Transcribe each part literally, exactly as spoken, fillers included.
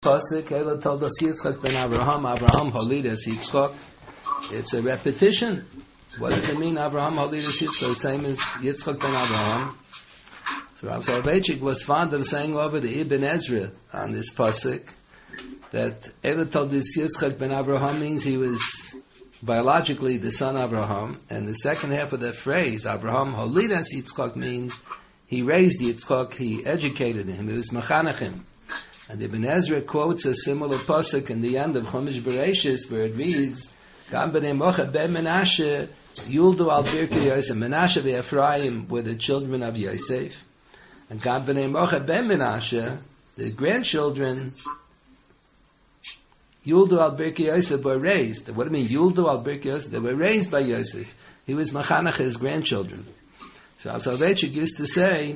Pasuk, Ela told us Yitzchak ben Abraham, Abraham Holidas Yitzchak. It's a repetition. What does it mean, Abraham Holidas Yitzchak? The same as Yitzchak ben Abraham. So Rav Soloveitchik was fond of saying over the Ibn Ezra on this Pasuk that Ela told us Yitzchak ben Abraham means he was biologically the son of Abraham, and the second half of the phrase, Abraham Holidas Yitzchak, means he raised Yitzchak, he educated him, he was Mechanachim. And Ibn Ezra quotes a similar pasuk in the end of Chumash Bereshis, where it reads, "Gam b'nei Mocha ben Menashe yuldu al birkei Yosef." Menashe ve'Ephraim were the children of Yosef, and Gam b'nei Mocha ben Menashe, the grandchildren, yuldu al birkei Yosef, were raised. What do you mean yuldu al birkei Yosef? They were raised by Yosef. He was machanach his grandchildren. So Rav Soloveitchik used to say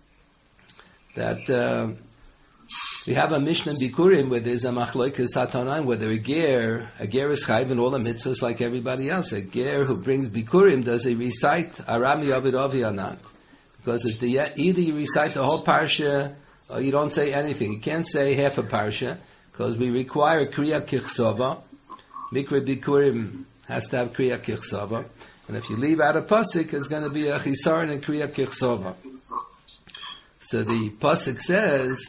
that. Uh, We have a Mishnah Bikurim where there's a Machloikas Hatanan, whether a ger, a ger is chayv in all the mitzvahs like everybody else. A ger who brings Bikurim, does he recite Arami Ovid Ovi or not? Because if the, either you recite the whole parsha or you don't say anything. You can't say half a parsha because we require Kriya Kichsova. Mikra Bikurim has to have Kriya Kichsova. And if you leave out a pasuk, it's going to be a Chisaron and Kriya Kichsova. So the pasuk says,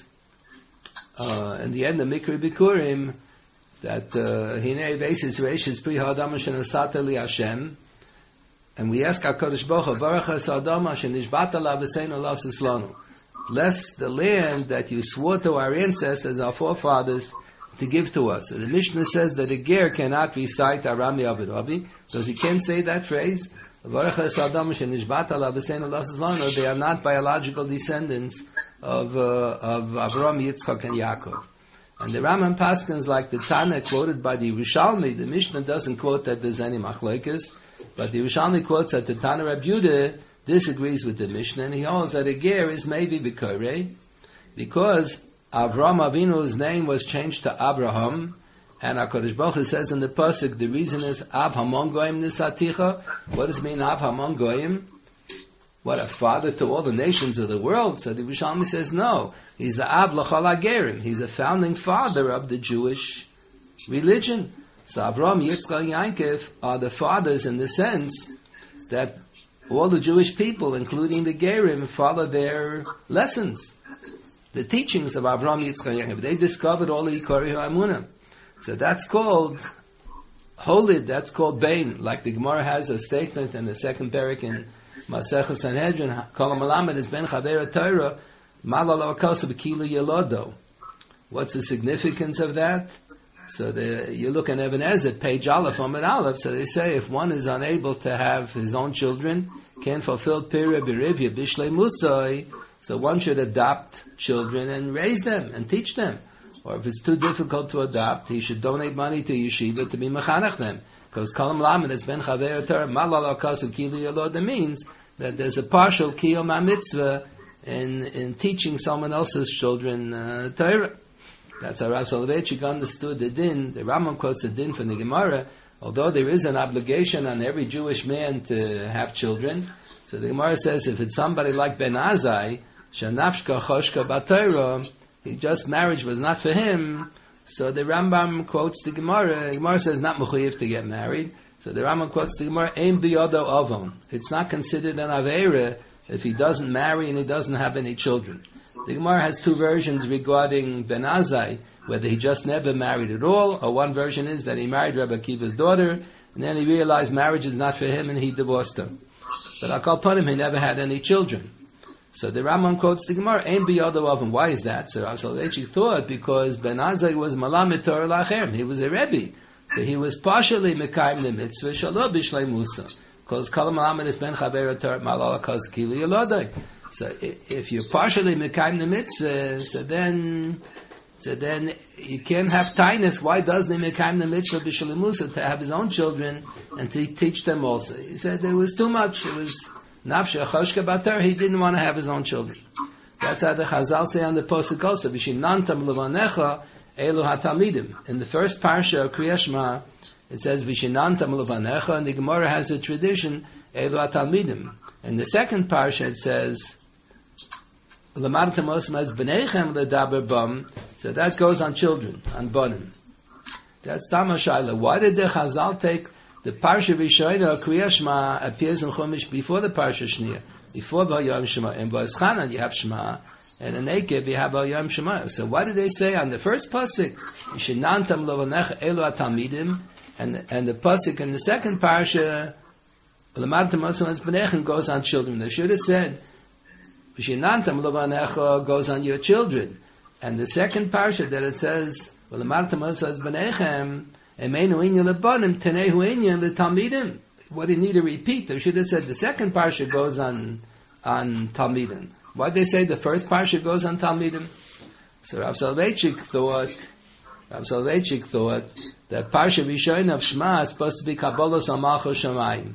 Uh, in the end of Mikra Bikurim, that Hinei Veisis Reishis Pri Ha'adam Asher Nasata Li Hashem, and we ask HaKadosh Baruch Hu, Baruch Ha'adam Asher Nishbata La V'seinu La Sislanu. Bless the land that you swore to our ancestors, our forefathers, to give to us. So the Mishnah says that a ger cannot recite Arami Avid Avi, because he can't say that phrase. Baruch Ha'adam Asher Nishbata La V'seinu La Sislanu. They are not biological descendants of uh, of Avraham, Yitzchak, and Yaakov. And the Rambam Paskins, like the Tana quoted by the Yerushalmi, the Mishnah doesn't quote that there's any machlokes, but the Yerushalmi quotes that the Tana Reb Yehuda disagrees with the Mishnah, and he holds that a ger is maybe B'korei, because Avraham Avinu's name was changed to Abraham, and HaKadosh Baruch Hu says in the pasuk, the reason is Ab Hamon Goyim Nisaticha. What does it mean, Ab Hamon Goyim? What, a father to all the nations of the world? So the Yerushalmi says no. He's the Av L'chol HaGerim. He's a founding father of the Jewish religion. So Avraham, Yitzchak, and Yaakov are the fathers in the sense that all the Jewish people, including the Gerim, follow their lessons, the teachings of Avraham, Yitzchak, and Yaakov. They discovered all the Yikari HaEmunah. So that's called Holid, that's called Bain. Like the Gemara has a statement in the second parak in Masechah Sanhedrin, Kol Malamed is ben Chaver Torah, Malala Akosa B'Kilu Yelodo. What's the significance of that? So the, you look in Ibn Ezra, page Aleph, Amid Aleph, so they say if one is unable to have his own children, can't fulfill Pira B'Rivya Bishlei Musai, so one should adopt children and raise them and teach them. Or if it's too difficult to adopt, he should donate money to yeshiva to be mechanech them. Because Kalam Lamed has been Chaver Torah, Malala Kasav Kili Yeloda means that there's a partial Kiyom HaMitzvah in, in teaching someone else's children uh, Torah. That's how Rav Soloveitchik understood the din. The Rambam quotes the din from the Gemara, although there is an obligation on every Jewish man to have children. So the Gemara says if it's somebody like Ben Azai, Shanafshka Choshka B'Torah, he just marriage was not for him. So the Rambam quotes the Gemara. The Gemara says not mechuyev to get married. So the Rambam quotes the Gemara, Ein biyodo avon. It's not considered an avera if he doesn't marry and he doesn't have any children. The Gemara has two versions regarding Ben Azai, whether he just never married at all, or one version is that he married Rabbi Akiva's daughter, and then he realized marriage is not for him and he divorced her. But Akal Panim, he never had any children. So the Rambam quotes the Gemara, Ein biyodo avon. Why is that? So Rav Soloveitchik thought because Ben Azai was Malamed Torah Lachem. He was a Rebbe. So he was partially Mekayim the mitzvah, Shalom Bishlei Musa. Because Kol Malamed is Ben Chaver Torah, Malala Kaz Kili Yelodai. So if you're partially Mekayim the mitzvah, so then, so then you can't have tainus. Why doesn't he Mekayim the mitzvah Bishlei Musa to have his own children and to teach them also? He said there was too much. It was Nafshe Choshka Batar, he didn't want to have his own children. That's how the Chazal say on the Posuk also, Vishinantam Levanecha Elu HaTalmidim. In the first parsha of Kriya Shema, it says Vishinantam Levanecha, and the Gemara has a tradition, Elu HaTalmidim. In the second parsha it says, It So that goes on children, on Bonim. That's Tama Shaila. Why did the Chazal take the Parsha Rishayna, Kriya Shema, appears in Chumash before the Parsha Shniya, before Vayom Shema? In Vayischanan you have Shema, and in Ekev you have Vayom Shema. So why did they say on the first pasuk, Yishinantam Lovanech Elu Atalmidim, and and the pasuk in the second Parsha, L'madtam Osam B'nechem, goes on children? They should have said Yishinantam Lovanech goes on your children, and the second Parsha that it says Well, the Marta says, "Benechem emenu inyan lebanim tenehu inyan letalmidim." What do you need to repeat? They should have said the second parsha goes on on talmidim. Why did they say the first parsha goes on talmidim? So Rav Soloveitchik thought, Rav Soloveitchik thought that parsha Rishon of Shema is supposed to be Kabbalos Malchus Shamayim,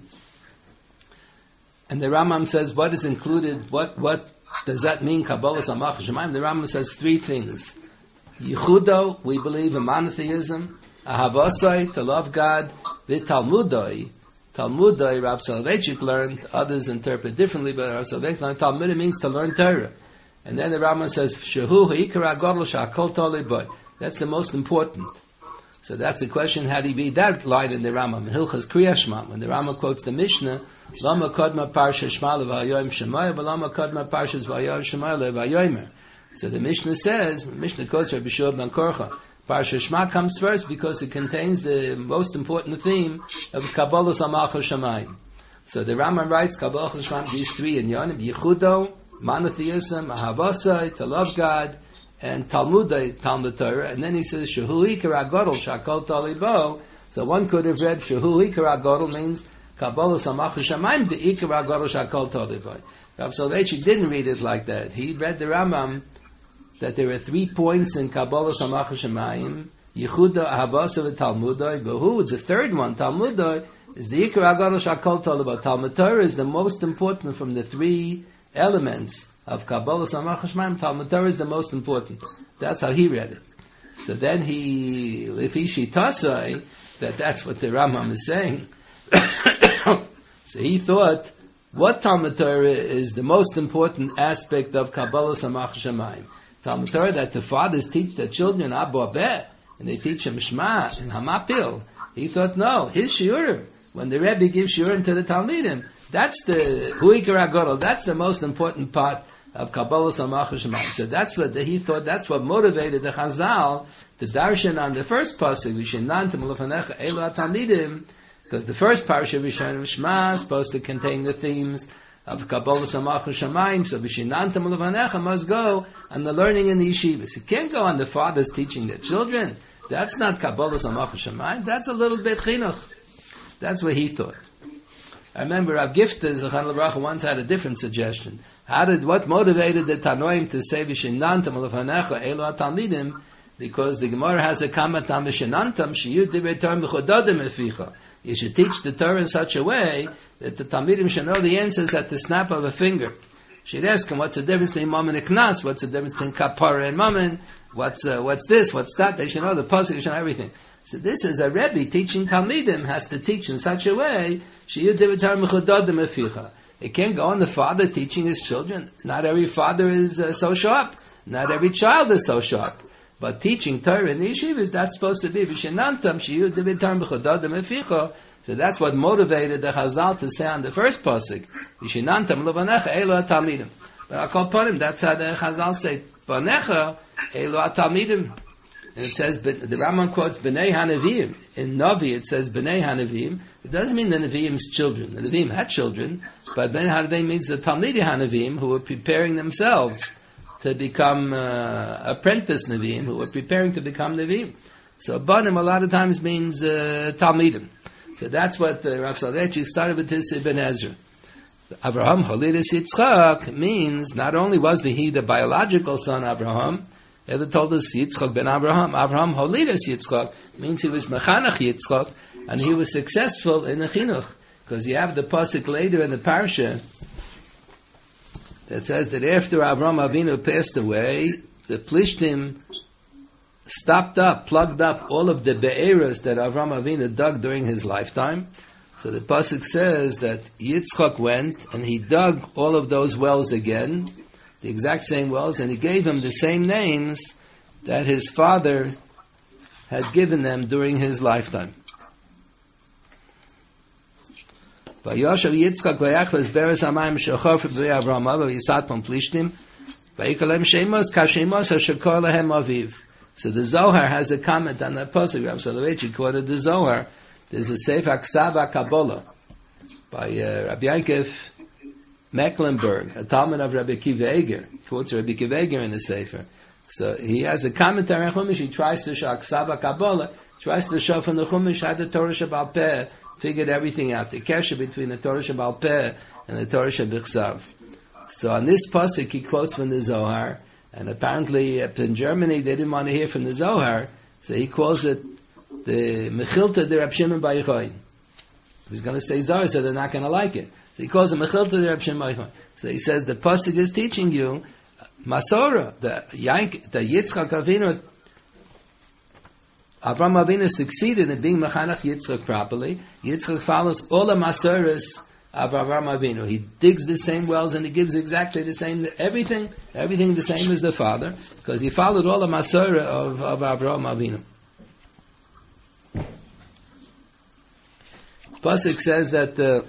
and the Rambam says what is included. What what does that mean? Kabbalos Malchus Shamayim. The Rambam says three things. Yichudo, we believe in monotheism. Ahavosai, to love God. V'talmudoi, Talmudoi, Rav Soloveitchik learned, others interpret differently, but Rav Soloveitchik learned, Talmud means to learn Torah. And then the Rambam says, Shehu ha'ikar ha'godol sha'akol tolei bo. That's the most important. So that's the question, how do you read that line in the Rambam? In Hilchas Kriya Shema, when the Rambam quotes the Mishnah, Lama kodma parsha shema levayoyim shemaya, but lama kodma parshas vayoyim shemaya levayoyim. So the Mishnah says, the Mishnah quotes Rabbi Shua ben Korcha, Parsha Shema comes first because it contains the most important theme of Kabbalas Malchus Shamayim. So the Rambam writes Kabbalas Shamayim, these three in Yonim, Yichudo, monotheism, Ahavasai, to love God, and Talmudai, Talmud Torah, and then he says Shehu Ikar HaGodol Shakol Talibo. So one could have read Shehu Ikar HaGodol means Kabbalas Malchus Shamayim, the Ikar HaGodol Shakol Talibo. Rav Soloveitchik didn't read it like that. He read the Rambam that there are three points in Kabbalas Malchus Shamayim, Yichuda, Ahavasa, Talmudai, but who is the third one? Talmudai is the Ikar HaGodol Shakol Talibo. Talmud Torah is the most important from the three elements of Kabbalas Malchus Shamayim. Talmud Torah is the most important. That's how he read it. So then he, if he shitasai, that that's what the Rambam is saying. So he thought, what Talmud Torah is the most important aspect of Kabbalas Malchus Shamayim? Talmud Torah that the fathers teach their children Abu Abeh, and they teach them Shema and Hamapil. He thought, no, his shiurim, when the Rebbe gives shiurim to the Talmidim, that's the Huikar HaGodol, that's the most important part of Kabbalas Malchus Shamayim. So that's what the, he thought. That's what motivated the Chazal to darshan on the first pasuk, Vishinantam Lefanecha Elu Talmidim, because the first parsha Rishon of Shema is supposed to contain the themes of Kabbalas Malchus Shamayim. So Vishinantam Lefanecha must go on the learning in the yeshivas. It can't go on the fathers teaching their children. That's not Kabbalas Malchus Shamayim. That's a little bit chinuch. That's what he thought. I remember Rav Gifta Zechan L'Bracha once had a different suggestion. How did what motivated the Tanoim to say Vishinantam Lefanecha Elu Talmidim? Because the Gemara has a comment on Vishinantam Shiyud Divrei Torah Mechudadim Eficha. You should teach the Torah in such a way that the Talmidim should know the answers at the snap of a finger. She'd ask him, what's the difference between Mammon and Knas? What's the difference between Kapara and Mammon? What's uh, what's this? What's that? They should know the pasuk, they should know everything. So this is a Rebbe teaching Talmidim, has to teach in such a way, it can't go on the father teaching his children. Not every father is uh, so sharp. Not every child is so sharp. But teaching Torah in the yeshivas, that's supposed to be Vishinantam Shiyu Divitar Mechudadim Eficha. So that's what motivated the Chazal to say on the first pasuk, Vishinantam Levanecha Elu Talmidim. But I call upon him, that's how the Chazal say, Vanecha Elu Talmidim. And it says, the Rambam quotes B'nei HaNeviim. In Navi it says B'nei HaNeviim. It doesn't mean the Neviim's children. The Neviim had children, but B'nei HaNeviim means the Talmidei HaNeviim who were preparing themselves to become uh, apprentice Nevi'im, who were preparing to become Nevi'im. So Banim a lot of times means uh, Talmidim. So that's what uh, Rav Soloveitchik started with this Ibn Ezra. Avraham Holidus Yitzchak means not only was the he the biological son Avraham, it told us Yitzchak ben Avraham. Avraham Holidus Yitzchak means he was Mechanach Yitzchak, and he was successful in the Chinuch. Because you have the pasuk later in the parsha that says that after Avraham Avinu passed away, the Plishtim stopped up, plugged up all of the be'eras that Avraham Avinu dug during his lifetime. So the pasuk says that Yitzchak went and he dug all of those wells again, the exact same wells, and he gave them the same names that his father had given them during his lifetime. Vayoshav Yitzchak vayachles beres hamayim shechof b'vei Avraham v'yisat pon plishtim vayikol shemos kashemos hashekor lehem aviv. So the Zohar has a comment on that pasuk. Rav Soloveitchik quoted the Zohar. There's a Sefer Ksava Kabbalah by uh, Rabbi Yankov Mecklenburg, a Talmud of Rabbi Akiva Eger. He quotes Rabbi Akiva Eger in the Sefer. So he has a commentary on Chumash. He tries to show Ksava Kabbalah, tries to show from the Chumash how the Torah Shebal Peh figured everything out, the kesher between the Torah Shebal Peh and the Torah Shebichsav. So on this pasuk he quotes from the Zohar, and apparently in Germany they didn't want to hear from the Zohar, so he calls it the Mechilta de Rab Shimon Bar Yochai. He's going to say Zohar, so they're not going to like it. So he calls it Mechilta de Rab Shimon Bar Yochai. So he says the pasuk is teaching you Masora, the Yank, the Yitzchak Avinu, Avraham Avinu succeeded in being Mechanach Yitzchak properly. Yitzchak follows all the Masoras of Avraham Avinu. He digs the same wells and he gives exactly the same, everything, everything the same as the father, because he followed all the Masora of, of Avraham Avinu. Pasuk says that uh,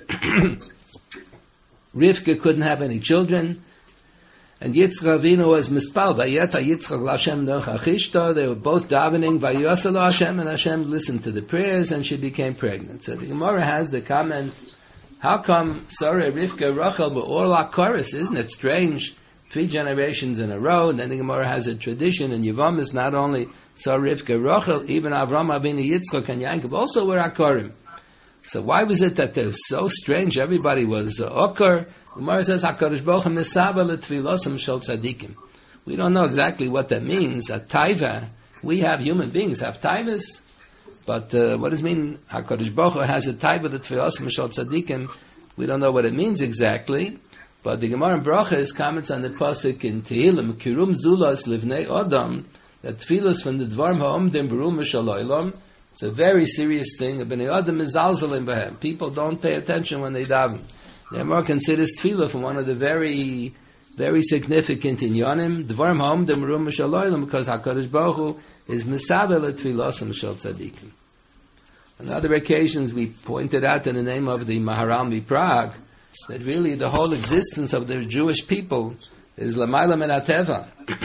Rivka couldn't have any children, and Yitzchak Avinu was mispal. Vayeta Yitzchak L'Hashem Derech Achishto. They were both davening. Vayosel Hashem, and Hashem listened to the prayers, and she became pregnant. So the Gemara has the comment: how come Sarah, Rivka, Rachel, but all our chorus? Isn't it strange? Three generations in a row. And then the Gemara has a tradition in Yevamis. Not only Sarah, Rivka, Rachel, even Avraham Avinu, Yitzchak, and Yaakov also were Akorim. So why was it that they were so strange? Everybody was uh, Okar. The Gemara says, HaKadosh Baruch Hu Mesava L'Tfilosam Shel Tzadikim. We don't know exactly what that means. A taiva. We have human beings have taivas, but uh, what does it mean? HaKadosh Baruch Hu has a taiva L'Tfilosam Shel Tzadikim. We don't know what it means exactly. But the Gemara in Brachas comments on the pasuk in Tehillim, Kirum Zulas Livnei Adam, that tfilos from the Dvarim Ha'omdim Berum Shel Olam. It's a very serious thing. Bnei Adam is zalzalim b'hem. People don't pay attention when they daven. The Gemara considers tefillah from one of the very, very significant inyanim. Dvarim ha'omdim berum shel olam, because HaKadosh Baruch Hu is misabel tefilosam shel tzadikim. On other occasions, we pointed out in the name of the Maharal Prague that really the whole existence of the Jewish people is l'mayla min hateva.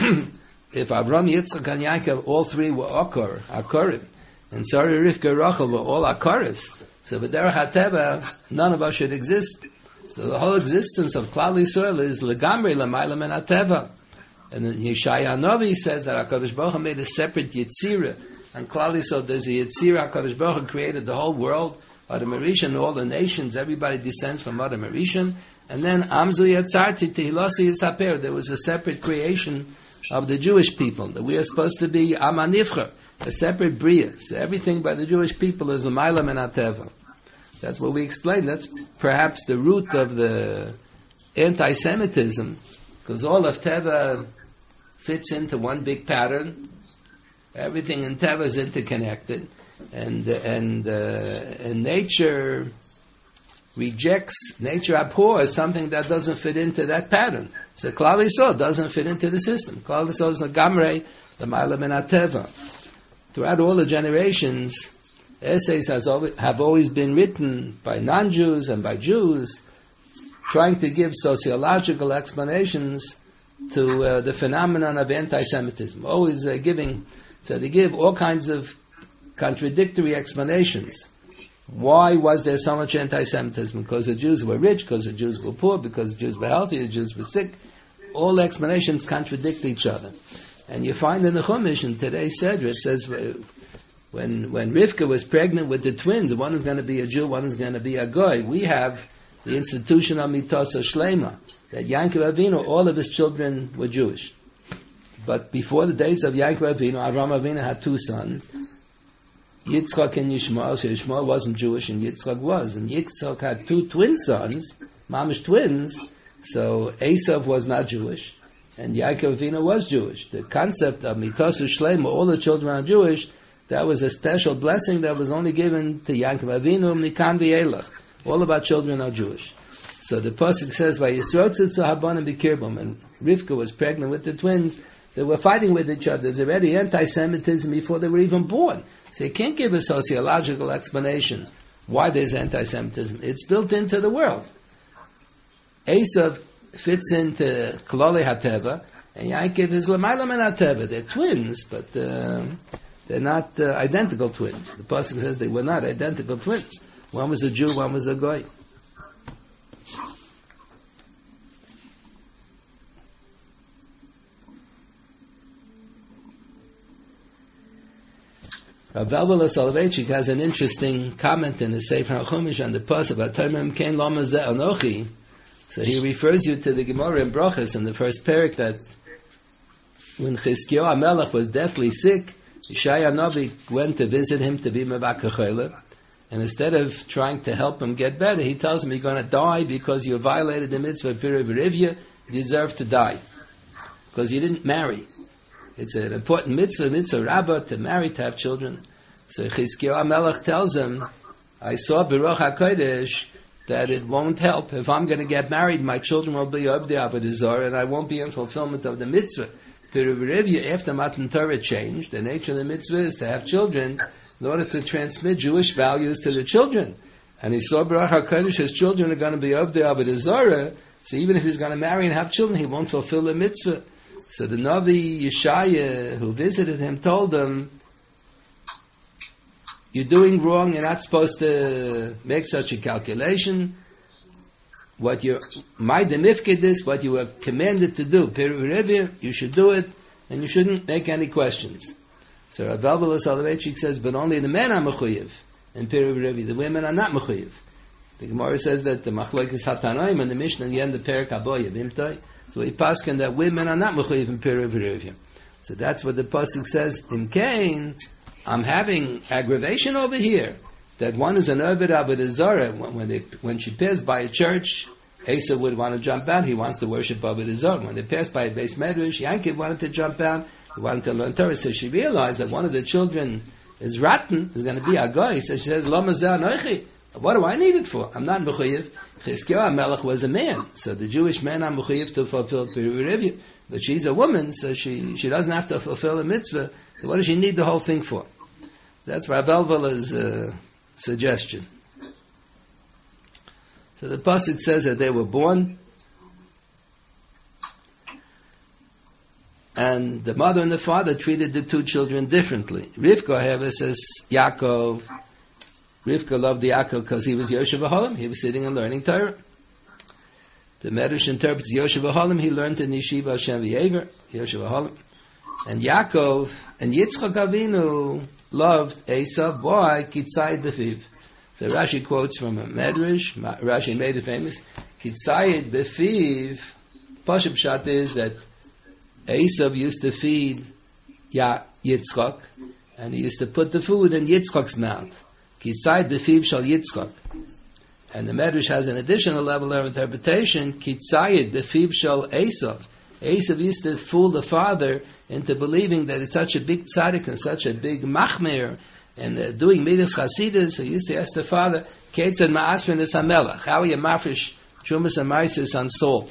If Avraham, Yitzchak, and Yaakov, all three were Akor, Akorim, and Sarah, Rivka, Rachel were all Akoris, so b'derech hateva, none of us should exist. So the whole existence of Klal Yisrael is legamri l'mayla min hateva. And then Yeshaya Novi says that HaKadosh Baruch Hu made a separate Yitzira, and Klal Yisrael, there's a Yitzira. HaKadosh Baruch Hu created the whole world, Adam Rishon, all the nations, everybody descends from Adam Rishon, and then Amzu Yatzarti Tehilasi Yisaper. There was a separate creation of the Jewish people, that we are supposed to be Amanifcha, a separate Bria. So everything by the Jewish people is l'mayla min hateva. That's what we explained. That's perhaps the root of the anti-Semitism, because all of Teva fits into one big pattern. Everything in Teva is interconnected, and and uh, and nature rejects, nature abhors something that doesn't fit into that pattern. So Klal Yisrael doesn't fit into the system. Klal Yisrael is l'gamrei l'mayla min hateva. Throughout all the generations, essays has always, have always been written by non-Jews and by Jews, trying to give sociological explanations to uh, the phenomenon of anti-Semitism. Always uh, giving, so they give all kinds of contradictory explanations. Why was there so much anti-Semitism? Because the Jews were rich, because the Jews were poor, because the Jews were healthy, the Jews were sick. All the explanations contradict each other. And you find in the Chumash, in today's Seder, it says, when when Rivka was pregnant with the twins, one is going to be a Jew, one is going to be a Goy. We have the institution of Mitasa Shlema, that Yaakov Avinu, all of his children were Jewish. But before the days of Yaakov Avinu, Avraham Avinu had two sons, Yitzchak and Yishmael. So Yishmael wasn't Jewish and Yitzchak was. And Yitzchak had two twin sons, mamish twins, so Esav was not Jewish, and Yaakov Avinu was Jewish. The concept of Mitasu Shlema, all the children are Jewish, that was a special blessing that was only given to Yaakov Avinu, Mikan v'elach. All of our children are Jewish. So the pasuk says, "Vayisrotzitzu habanim b'kirbam," and Rivka was pregnant with the twins. They were fighting with each other. There's already anti-Semitism before they were even born. So you can't give a sociological explanation why there's anti-Semitism. It's built into the world. Esav fits into Klole HaTeva, and Yaakov is L'mayla min HaTeva. They're twins, but uh, they're not uh, identical twins. The Pasuk says they were not identical twins. One was a Jew, one was a Goy. Rav Elbala Soloveitchik has an interesting comment in the Sefer HaChumash on the pasuk "V'atomim kein lama zeh anochi." So he refers you to the Gemara in Brachos in the first parak that when Chizkiyahu HaMelech was deathly sick, Yeshaya Navi went to visit him to be mevakachele, and instead of trying to help him get better, he tells him, "You're going to die because you violated the mitzvah of Piriv Rivya. You deserve to die because you didn't marry." It's an important mitzvah, mitzvah rabbah, to marry, to have children. So Chizkiyahu HaMelech tells him, I saw Baruch HaKodesh that it won't help. If I'm going to get married, my children will be Obdei Avodah Zarah, and I won't be in fulfillment of the mitzvah. After Matan Torah changed, the nature of the mitzvah is to have children in order to transmit Jewish values to the children. And he saw Baruch HaKodesh, his children are going to be Obdei Avodah Zarah, so even if he's going to marry and have children, he won't fulfill the mitzvah. So the Navi Yeshaya, who visited him, told him, you're doing wrong, you're not supposed to make such a calculation. What you're, my demifkid is what you were commanded to do. Piriv, you should do it, and you shouldn't make any questions. So Rav Elbala Soloveitchik says, but only the men are mechuyev, and Piriv, the women are not mechuyev. The Gemara says that the machlokes hatanoim and the Mishnah in the end of Perak Haboya, Vimtoi, so he paskin that women are not mechuyev in Piriv Rivya. So that's what the pasuk says in Cain. I'm having aggravation over here that one is an Obed Avodah Zarah. When they when she passed by a church, Asa would want to jump out. He wants to worship Avodah Zarah. When they passed by a base medrash, Yankov wanted to jump out. He wanted to learn Torah. So she realized that one of the children is rotten. Is going to be a guy. So she says, Lama zeh anochi. What do I need it for? I'm not mechuyev. Chizkiyahu HaMelech was a man, so the Jewish men are mechuyev to fulfill Piriv Rivya. But she's a woman, so she, she doesn't have to fulfill a mitzvah. So what does she need the whole thing for? That's Rav Elbala's uh, suggestion. So the pasuk says that they were born, and the mother and the father treated the two children differently. Rivka, however, says Yaakov. Rivka loved Yaakov because he was Yoshev Aholim. He was sitting and learning Torah. The Medrash interprets Yoshev Aholim. He learned in Yeshiva Hashem V'Yever, Yoshev Aholim. And Yaakov and Yitzchak Avinu loved Esav. Why? Kitzayid B'Fiv. So Rashi quotes from a Medrash. Rashi made it famous. Kitzayid B'Fiv. Pashup Pshat is that Esav used to feed Ya Yitzchak, and he used to put the food in Yitzchak's mouth. Kitzayid B'Fiv Shal Yitzchak. And the Medrash has an additional level of interpretation. Kitzayid B'Fiv Shal Esav. Esav used to fool the father into believing that it's such a big tzaddik and such a big machmir and uh, doing midas chasidus. He used to ask the father, Ketzad ma'asmin es hamelach, how are you mafresh chumas and maisis on salt?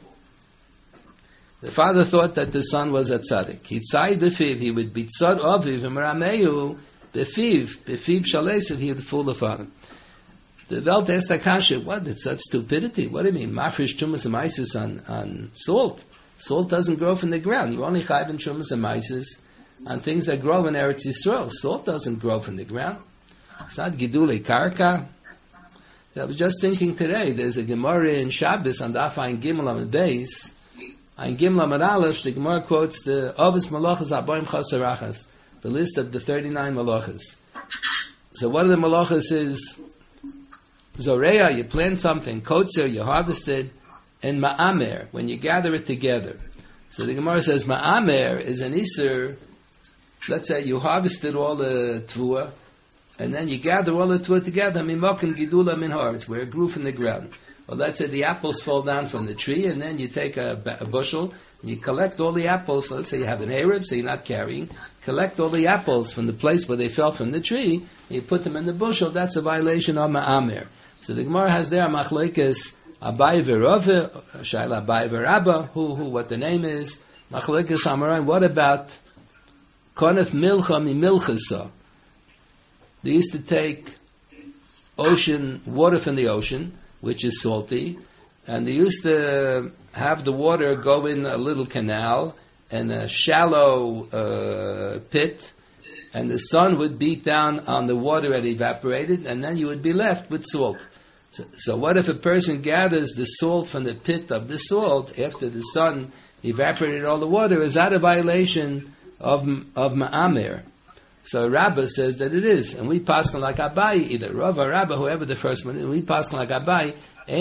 The father thought that the son was a tzaddik. Kitzayid B'Fiv, he would be tzad aviv and merameyu B'Fiv, B'Fiv Shal Esav, he would fool the father. The Welt asked Akasha, what, it's such stupidity. What do you mean, mafresh chumas and maisis on, on salt? Salt doesn't grow from the ground. You only chayv in shumas and maises on things that grow in Eretz Yisrael. Salt doesn't grow from the ground. It's not gidule karka. I was just thinking today, there's a Gemara in Shabbos on Daf Ayin Gimel Amud Beis. Ayin Gimel Amud Aleph, the Gemara quotes the Avos Malachas Aboim Chasarachas, the list of the thirty-nine Malachas. So one of the Malachas is Zoreya, you plant something, Kotzer, you harvested, and Ma'amer, when you gather it together. So the Gemara says Ma'amer is an Isser. Let's say you harvested all the Tvua, and then you gather all the Tvua together, Mimokim Gidula Minhar, it's where it grew from the ground. Or let's say the apples fall down from the tree, and then you take a, a bushel, and you collect all the apples. So let's say you have an Erev, so you're not carrying. Collect all the apples from the place where they fell from the tree, and you put them in the bushel. That's a violation of Ma'amer. So the Gemara has there Machlokes Abai v'Rava, Shaila Abai v'Rabba, who, who, what the name is. Machlekes Amoraim, what about konef milcha mi milchasa? They used to take ocean water from the ocean, which is salty, and they used to have the water go in a little canal and a shallow uh, pit, and the sun would beat down on the water that evaporated, and then you would be left with salt. So, so what if a person gathers the salt from the pit of the salt after the sun evaporated all the water? Is that a violation of of ma'amer? So Rabbah says that it is, and we pass on like Abai, either Rav or Rabbah, whoever the first one is, we pass on like Abai.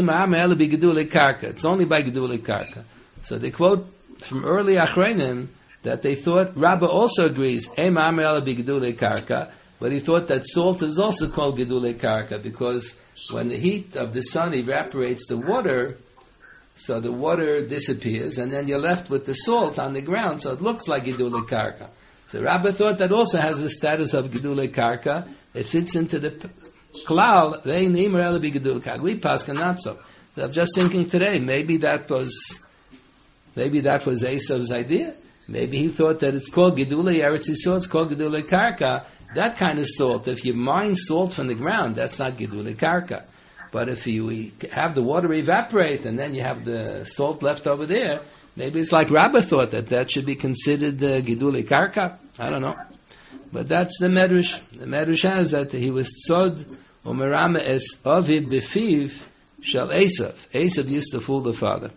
It's only by gedulei karka. So they quote from early Achreinim that they thought Rabbah also agrees, karka, but he thought that salt is also called gedulei karka because when the heat of the sun evaporates the water, so the water disappears, and then you're left with the salt on the ground, so it looks like gedulei karka. So Rabbah thought that also has the status of gedulei karka. It fits into the klal. They neimer ela be gedulei karka. We paskin not so. So I'm just thinking today, maybe that was, maybe that was Esav's idea. Maybe he thought that it's called gedulei eretz yisrael. It's called gedulei karka. That kind of salt. If you mine salt from the ground, that's not gedulei karka. But if you have the water evaporate and then you have the salt left over there, maybe it's like Rabbah thought that that should be considered uh, gedulei karka. I don't know. But that's the Medrash. The Medrash has that he was tzod umerama es aviv befiv shel Esav. Esav used to fool the father.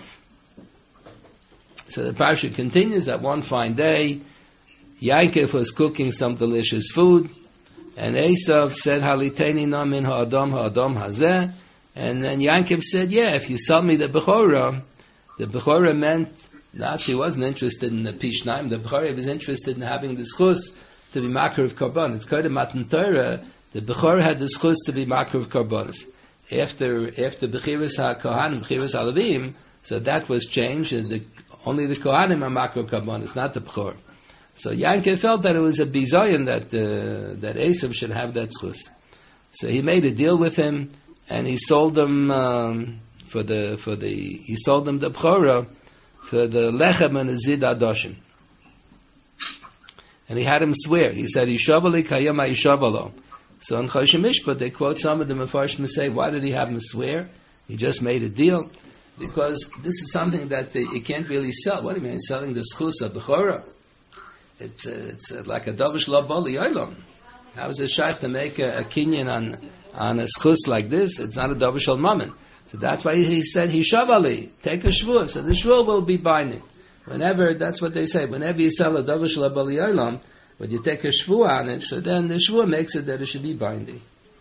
So the parsha continues that one fine day, Yaakov was cooking some delicious food, and Esav said, Haliteni na min ha'adam ha'adam hazeh. And then Yaakov said, yeah, if you sell me the Bechorah, the Bechorah meant not he wasn't interested in the Pishnaim, the Bechorah was interested in having the schus to be makar of Karban. It's called a Matan Torah, the Bechorah had the schus to be makar of Karbanis. After, after Bechiras HaKohanim, Bechiras HaLevim, so that was changed, and the, only the Kohanim are makar of Karbanis, not the Bechorah. So Yankov felt that it was a bizayon that uh, that Esav should have that schus. So he made a deal with him, and he sold them um, for the for the he sold them the bchora for the lechem and the zid adoshim. And he had him swear. He said, "Yishavali kayam yishavalo." So in Choshen Mishpat they quote some of the Mefarshim and say, "Why did he have him swear? He just made a deal because this is something that they, you can't really sell. What do you mean selling the schus of bchora?" It's, uh, it's uh, like a davish la bali olam. How is it shaykh to make a, a kinyan on on a schus like this? It's not a davish al mammon. So that's why he said hishavali, take a shvur. So the shvur will be binding. Whenever that's what they say. Whenever you sell a davish la bali olam, when you take a shvur on it, so then the shvur makes it that it should be binding.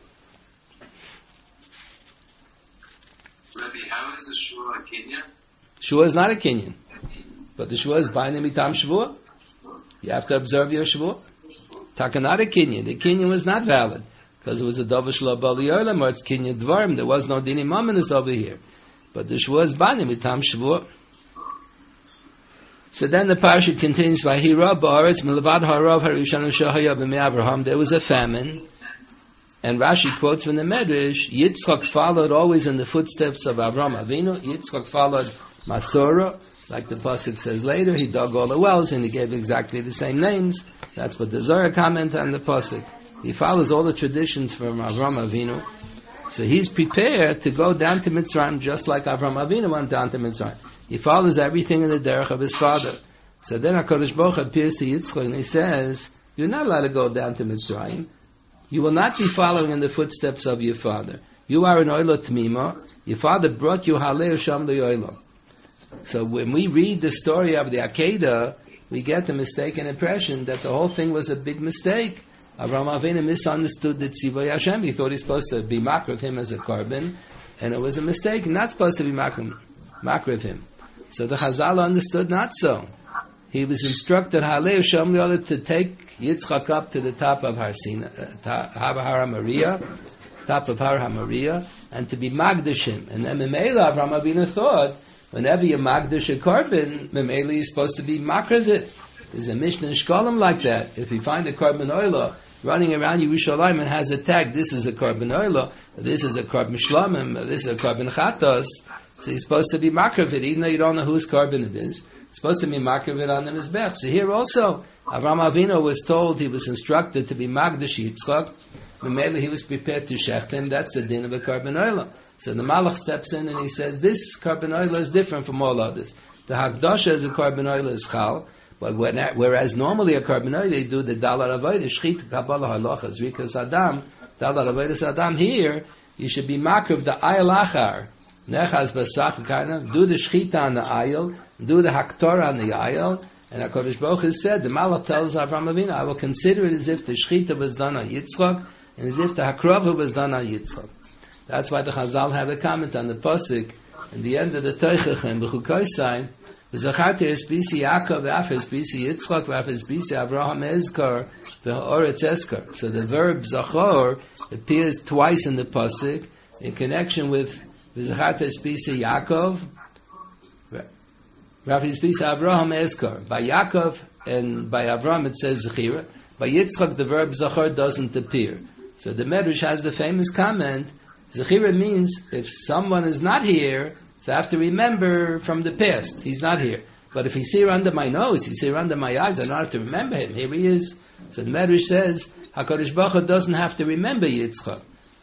Rabbi, how is a shvur a kinyan? Shvur is not a kinyan, but the shvur is binding mitam shvur. You have to observe your shvur. Takanada kinyan. The kinyan was not valid because it was a davish la bali olam or it's kinyan dvarim. There was no dini mamonis over here, but the shvur is bani mitam shvur. So then the parsha continues by Hira ba'aretz milavad harav harishanu shahaya b'mei Avraham. There was a famine, and Rashi quotes from the Medrash. Yitzchak followed always in the footsteps of Avraham Avinu. Yitzchak followed Masorah. Like the pasuk says later, he dug all the wells and he gave exactly the same names. That's what the Zohar comment on the pasuk. He follows all the traditions from Avram Avinu. So he's prepared to go down to Mitzrayim just like Avram Avinu went down to Mitzrayim. He follows everything in the derech of his father. So then HaKadosh Baruch Hu appears to Yitzchak and he says, you're not allowed to go down to Mitzrayim. You will not be following in the footsteps of your father. You are an Oilo Tmima. Your father brought you Halei Sham Oilo. So when we read the story of the Akedah, we get the mistaken impression that the whole thing was a big mistake. Avraham Avinu misunderstood the Tzivay Hashem. He thought he's supposed to be makar of him as a carbon, and it was a mistake. Not supposed to be makar of him. So the Chazal understood not so. He was instructed Halei Hashem to take Yitzchak up to the top of Har Sina, uh, Har Maria, top of Har Maria, and to be Magdash him. And then Memela Avraham Avinu thought, whenever you magdash a carbon, Memeli is supposed to be makar it. There's a Mishnah in Shkolim like that. If you find a carbon oila running around Yerushalayim and has a tag, this is a carbon oila, this is a carbon shlamim, this is a carbon chatos, so you're supposed to be makar it, even though you don't know whose carbon it is. It's supposed to be Makriv it on the Mizbech. So here also, Avraham Avinu was told, he was instructed to be Magdash Yitzchak. Maybe he was prepared to shecht him. That's the din of a Karban Oila. So the Malach steps in and he says, this Karban Oila is different from all others. The Hakdasha as a Karban Oila is Chal, but when, whereas normally a Karban Oila, they do the Dalar Avodah, Shchit, Kabbalah, Halachas, Rikas Adam, Dalar Avodah Adam. Here, you should be Makriv the Ayel Achar. Nechaz Basach, kind of, do the Shchita on the Ayel, do the Haktor on the Ayel, and HaKadosh Baruch Hu said, the Malach tells Avraham Avinu, I will consider it as if the Shchita was done on Yitzchak, and as if the Hakrava was done on Yitzchak. That's why the Chazal have a comment on the Pasuk, in the end of the Teichach, and B'chukoisai, V'zacharti Espisi Yaakov, V'af Espisi Yitzchak, V'af Espisi Avraham Ezkar, V'ha'oretz Ezkar. So the verb Zachor appears twice in the Pasuk, in connection with V'zacharti Espisi Yaakov, V'af Espisi Avraham Ezkar. By Yaakov and by Avraham it says Zechira. By Yitzchak the verb Zachor doesn't appear. So the Medrash has the famous comment, Zechira means if someone is not here, so I have to remember from the past. He's not here. But if he's here under my nose, he's here under my eyes, I don't have to remember him. Here he is. So the Medrash says, HaKadosh Baruch Hu doesn't have to remember Yitzchak.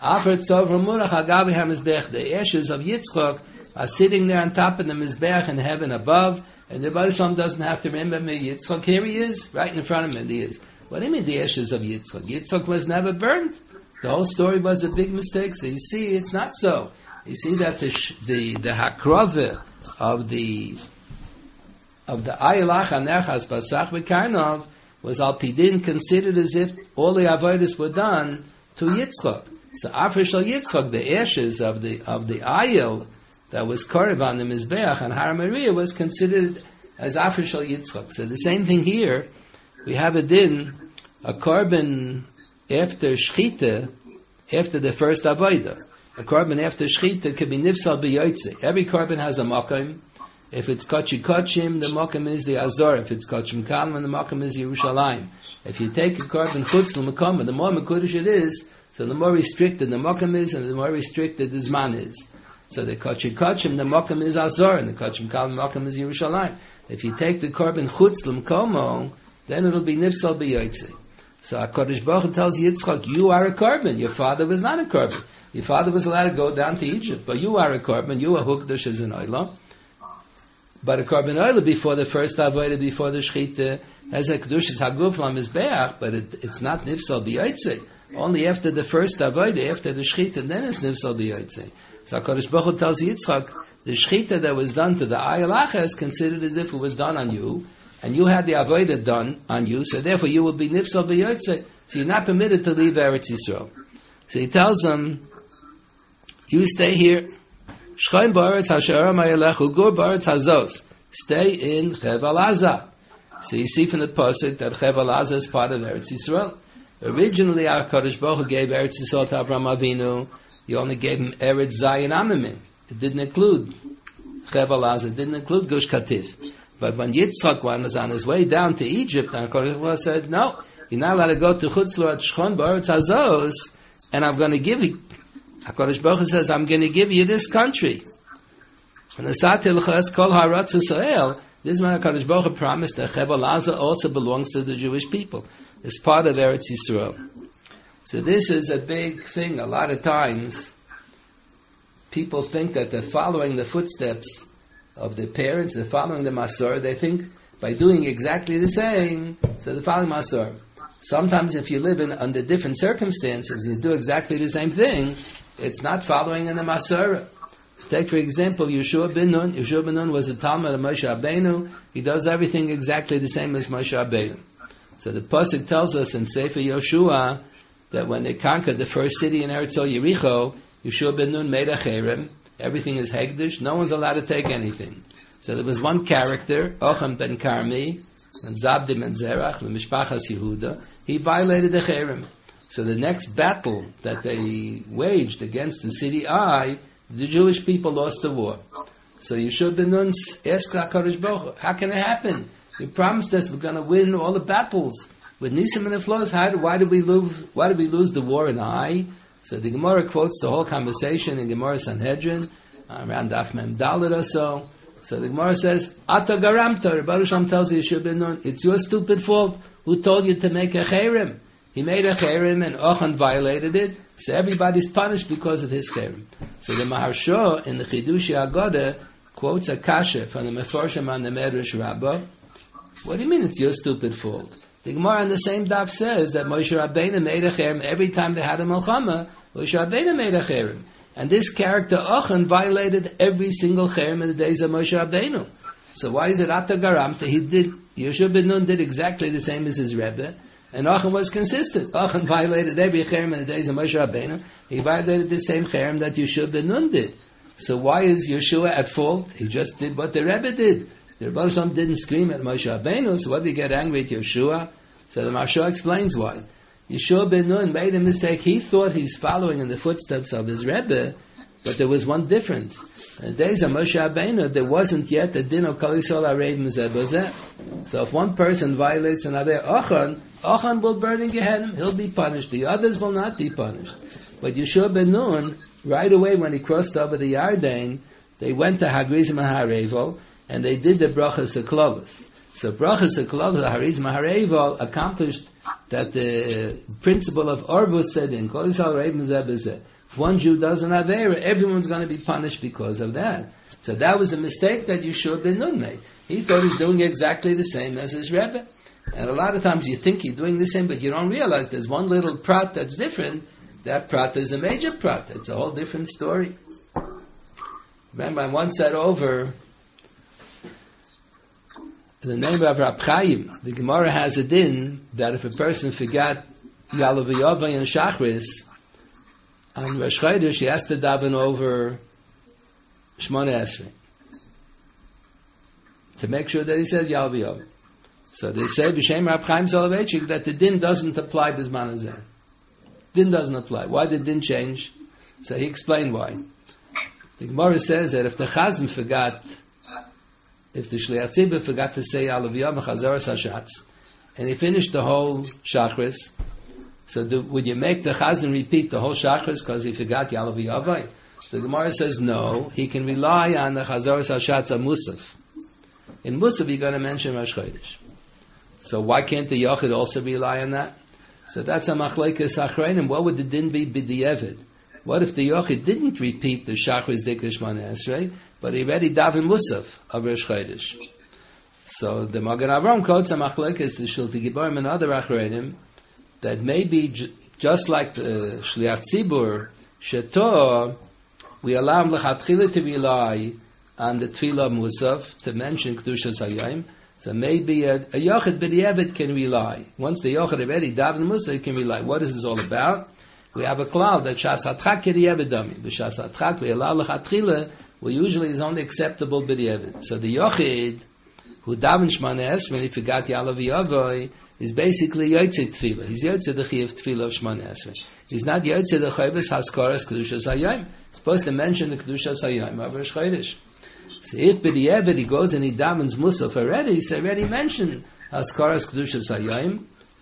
The ashes of Yitzchak are sitting there on top of the Mizbeach in heaven above, and the Baruch Shalom doesn't have to remember me. Yitzchak, here he is, right in front of him he is. What do you mean the ashes of Yitzchak? Yitzchak was never burnt. The whole story was a big mistake. So you see, it's not so. You see that the the the hakrava of the of the Ayelach Anechas Basach V'Karnov was al pidin considered as if all the avodas were done to Yitzchak. So after Shal Yitzchak, the ashes of the of the Ayel that was Korev on the Mizbeach and Har Maria was considered as after Shal Yitzchak. So the same thing here. We have a din, a korban after Shchita, after the first avodah. A korban after Shchita can be nifsal b'yoytze. Every korban has a makom. If it's kachi kachim, the makom is the Azor. If it's kachim kalman, the makom is Yerushalayim. If you take a korban chutz l'makom, the more mekudesh it is, so the more restricted the makom is, and the more restricted the zman is. So the kachi kachim, the makom is Azor, and the kachim kalman, the makom is Yerushalayim. If you take the korban chutz l'makomo, then it'll be nifsal b'yoytze. So HaKadosh Baruch Hu tells Yitzchak, you are a korban. Your father was not a korban. Your father was allowed to go down to Egypt, but you are a korban. You are hukdash as an oila. But a korban oila before the first avodah, before the shchita, has a kedush is haguf lamizbeach, but it, it's not nifsal b'yoytze. Only after the first avodah, after the shchita, then it's nifsal b'yoytze. So HaKadosh Baruch Hu tells Yitzchak, the shchita that was done to the ayalacha is considered as if it was done on you, and you had the avodah done on you, so therefore you will be nifsal b'yoytze. So you're not permitted to leave Eretz Yisrael. So he tells them, you stay here. Shchaim ba'aretz ha'she'ara ma'yelechu gur ba'aretz hazos. Stay in Cheval Aza. So you see from the pasuk that Cheval Aza is part of Eretz Yisrael. Originally, HaKadosh Baruch Hu gave Eretz Yisrael to Avraham Avinu. He only gave him Eretz Zayin Amimim. It didn't include Cheval Aza. It didn't include Gush Katif. But when Yitzchak was on his way down to Egypt, and HaKadosh Baruch Hu said, no, you're not allowed to go to Chutz L'At Shchon ba'aretz hazos, and I'm going to give you, HaKadosh Baruch Hu says, I'm going to give you this country. And the Satil Chas Kol Ha'aretz Yisrael, this is when HaKadosh Baruch Hu promised that Cheval Aza also belongs to the Jewish people. It's part of Eretz Yisrael. So this is a big thing. A lot of times, people think that they're following the footsteps of their parents, they're following the Masor. They think by doing exactly the same, so they're following Masor. Sometimes if you live in under different circumstances, you do exactly the same thing, it's not following in the Masor. Take, for example, Yeshua ben Nun. Yeshua ben Nun was a Talmud of Moshe Rabbeinu. He does everything exactly the same as Moshe Rabbeinu. So the Pasuk tells us in Sefer Yoshua that when they conquered the first city in Eretz Yericho, Yeshua ben Nun made a cherem. Everything is hegdish. No one's allowed to take anything. So there was one character, Ocham ben Karmi, and Zabdi ben Zerach, the Mishpachas Yehuda. He violated the cherem. So the next battle that they waged against the city Ai, the Jewish people lost the war. So Yeshua ben Nun asked HaKadosh Baruch Hu, how can it happen? You promised us we're going to win all the battles with Nisim and the flows. How, why did we lose? Why did we lose the war in Ai? So the Gemara quotes the whole conversation in Gemara Sanhedrin, uh, around Daf Mem Dalet or so, So the Gemara says, Ata garamta, Rebbe Sham tells Yeshua ben Nun, it's your stupid fault. Who told you to make a cherem? He made a cherem and Achan violated it, so everybody's punished because of his cherem. So the Maharsha in the Chidushi Agoda quotes a kasha from the Meforshim on the Medrash Rabbah. What do you mean it's your stupid fault? The Gemara on the same daf says that Moshe Rabbeinu made a cherem every time they had a Melchama. Moshe Rabbeinu made a cherem. And this character Achan violated every single cherem in the days of Moshe Rabbeinu. So why is it Ata Garamta? He did, Yeshua ben Nun did exactly the same as his Rebbe, and Achan was consistent. Achan violated every cherem in the days of Moshe Rabbeinu. He violated the same cherem that Yeshua ben Nun did. So why is Yeshua at fault? He just did what the Rebbe did. The Rebbe Shalom didn't scream at Moshe Rabbeinu, so what did he get angry at Yeshua? So the Maharsha explains why. Yeshua ben Nun made a mistake. He thought he's following in the footsteps of his Rebbe, but there was one difference. In the days of Moshe Rabbeinu, there wasn't yet a din of Kol Yisrael Areivim Zeh B'Zeh. So if one person violates another Achan, Achan will burn in Gehenna. He'll be punished. The others will not be punished. But Yeshua ben Nun, right away when he crossed over the Yarden, they went to Hagrizim HaHarevel, and they did the Brachas HaKlovos. So Brachas HaKlovos, Hagrizim HaHarevel, accomplished that the principle of Orvus said in Kol Yisrael Areivim Zeh B'Zeh. If one Jew does an Aveira, everyone's going to be punished because of that. So that was a mistake that Yeshua ben Nun made. He thought he's doing exactly the same as his Rebbe. And a lot of times you think you're doing the same, but you don't realize there's one little prat that's different. That prat is a major prat. It's a whole different story. Remember, I once said over the name of Rab Chaim, the Gemara has a din that if a person forgot Yalav Yavai and Shachris, on Rosh Chodesh, he has to daven over Shmoneh Esrei to make sure that he says Yal V'Yov. So they say B'Shem Rab Chaim Soloveitchik that the din doesn't apply B'Zman Hazeh. Din doesn't apply. Why did din change? So he explained why. The Gemara says that if the Chazan forgot, if the Shliach Tzibur forgot to say Yal V'Yov Chazaras Hashatz, and he finished the whole Shachris, so do, would you make the Chazan repeat the whole Shachris because he forgot Yalav Yavai? So the Gemara says no. He can rely on the Chazaras Hashatz Musaf. In Musaf, you're going to mention Rosh Chodesh. So why can't the Yochid also rely on that? So that's a Machlekes Achreinim. What would the din be b'di'evid? What if the Yochid didn't repeat the Shachris Dikar Shmoneh Esrei, but he already davened Musaf of Rosh Chodesh? So the Magen Avram quotes a Machlekes the Shulti Giborim and other Achreinim that maybe j- just like the Shliach Tzibur, Shetor, we allow him lechatchila to rely on the Tefillah of Musaf to mention Kedushas Hayom. So maybe a, a Yochid B'di'evid can rely. Once the Yochid already daven Musaf, he can rely. What is this all about? We have a cloud that Shas HaTchak B'di'evid Dami. B'Shas HaTchak we allow lechatchila, well usually is only acceptable B'di'evid. So the Yochid who daven Shmoneh Esrei when he forgot Yalav Yavai is basically Yotzei Tefillah. He's Yotzei the Chiyuv Tefillah of Shmoneh Esrei. He's not Yotzei the Chayvus Haskaras Kedushas Hayom. He's supposed to mention the Kedushas Hayom of Rosh Chodesh. So if B'di'evid he goes and he davens Musaf already, he's already mentioned Haskaras Kedushas Hayom.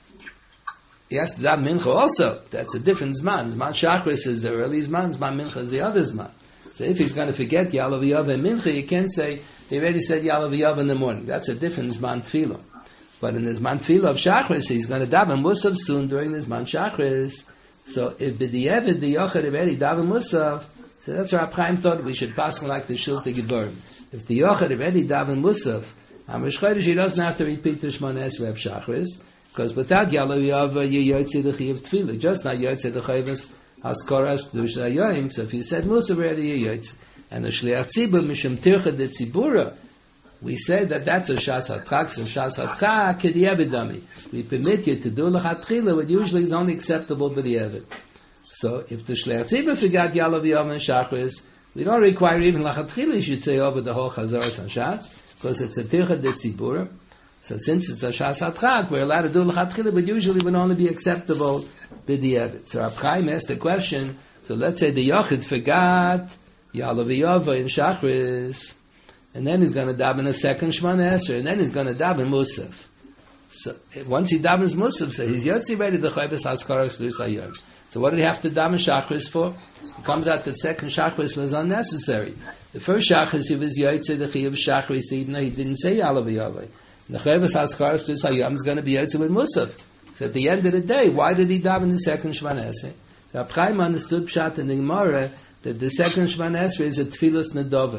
He has to daven Mincha also. That's a different Zman. Zman Shachris is the early Zman, Zman Mincha is the other Zman. So if he's going to forget Yalav Yav and Mincha, you can't say, he already said Yalav Yav in the morning. That's a different Zman Tefillah. But in the Zman Tefillah of Shachris, he's going to daven Musaf soon during the Zman Shachris. So if B'di'evid the Yochid already daven Musaf, so that's what Rab Chaim thought we should pass on like the Shulti Giborim. If the Yochid already daven Musaf, on Rosh Chodesh he doesn't have to repeat the Shmoneh Esrei of Shachris, because without Yalav Yav, you Yotzei the Chiyuv Tefillah, just not Yotzei the Chayvus Haskaras Kedushas Hayom. So if you said Musaf already, you Yotzei. And the Shliach Tzibur, Mishum Tircha de Tzibura, we say that that's a Shas HaTchak, so Shas HaTchak, K'di'evid Dami. We permit you to do L'chatchila, what usually is only acceptable B'di'evid. So if the Shliach Tzibur forgot Yalav Yom and Shachris, we don't require even L'chatchila, you should say over the whole Chazaras Hashatz, because it's a Tircha de Tzibura. So since it's a Shas HaTchak, we're allowed to do L'chatchila, but usually would only be acceptable B'di'evid. So Rab Chaim asked the question, so let's say the Yochid forgot Yalav Yom and Shachris, and then he's going to daven a second Shmoneh Esrei, and then he's going to daven Musaf. So once he davens Musaf, so he's Yotzi ready the Chayvus Haskaras Kedushas Hayom. So what did he have to daven Shachris for? It comes out that second Shachris was unnecessary. The first Shachris, he was Yaitse, the Chiyuv Shachris, even though he didn't say Yalav Yavai. The Chavis Haskaris to Sayyam is going to be Yaitse with Musaf. So at the end of the day, why did he daven the second Shemana Esrei? So Chaim understood Pshat in the Gemara that the second Shemana Esrei is a Tfilas Nedova.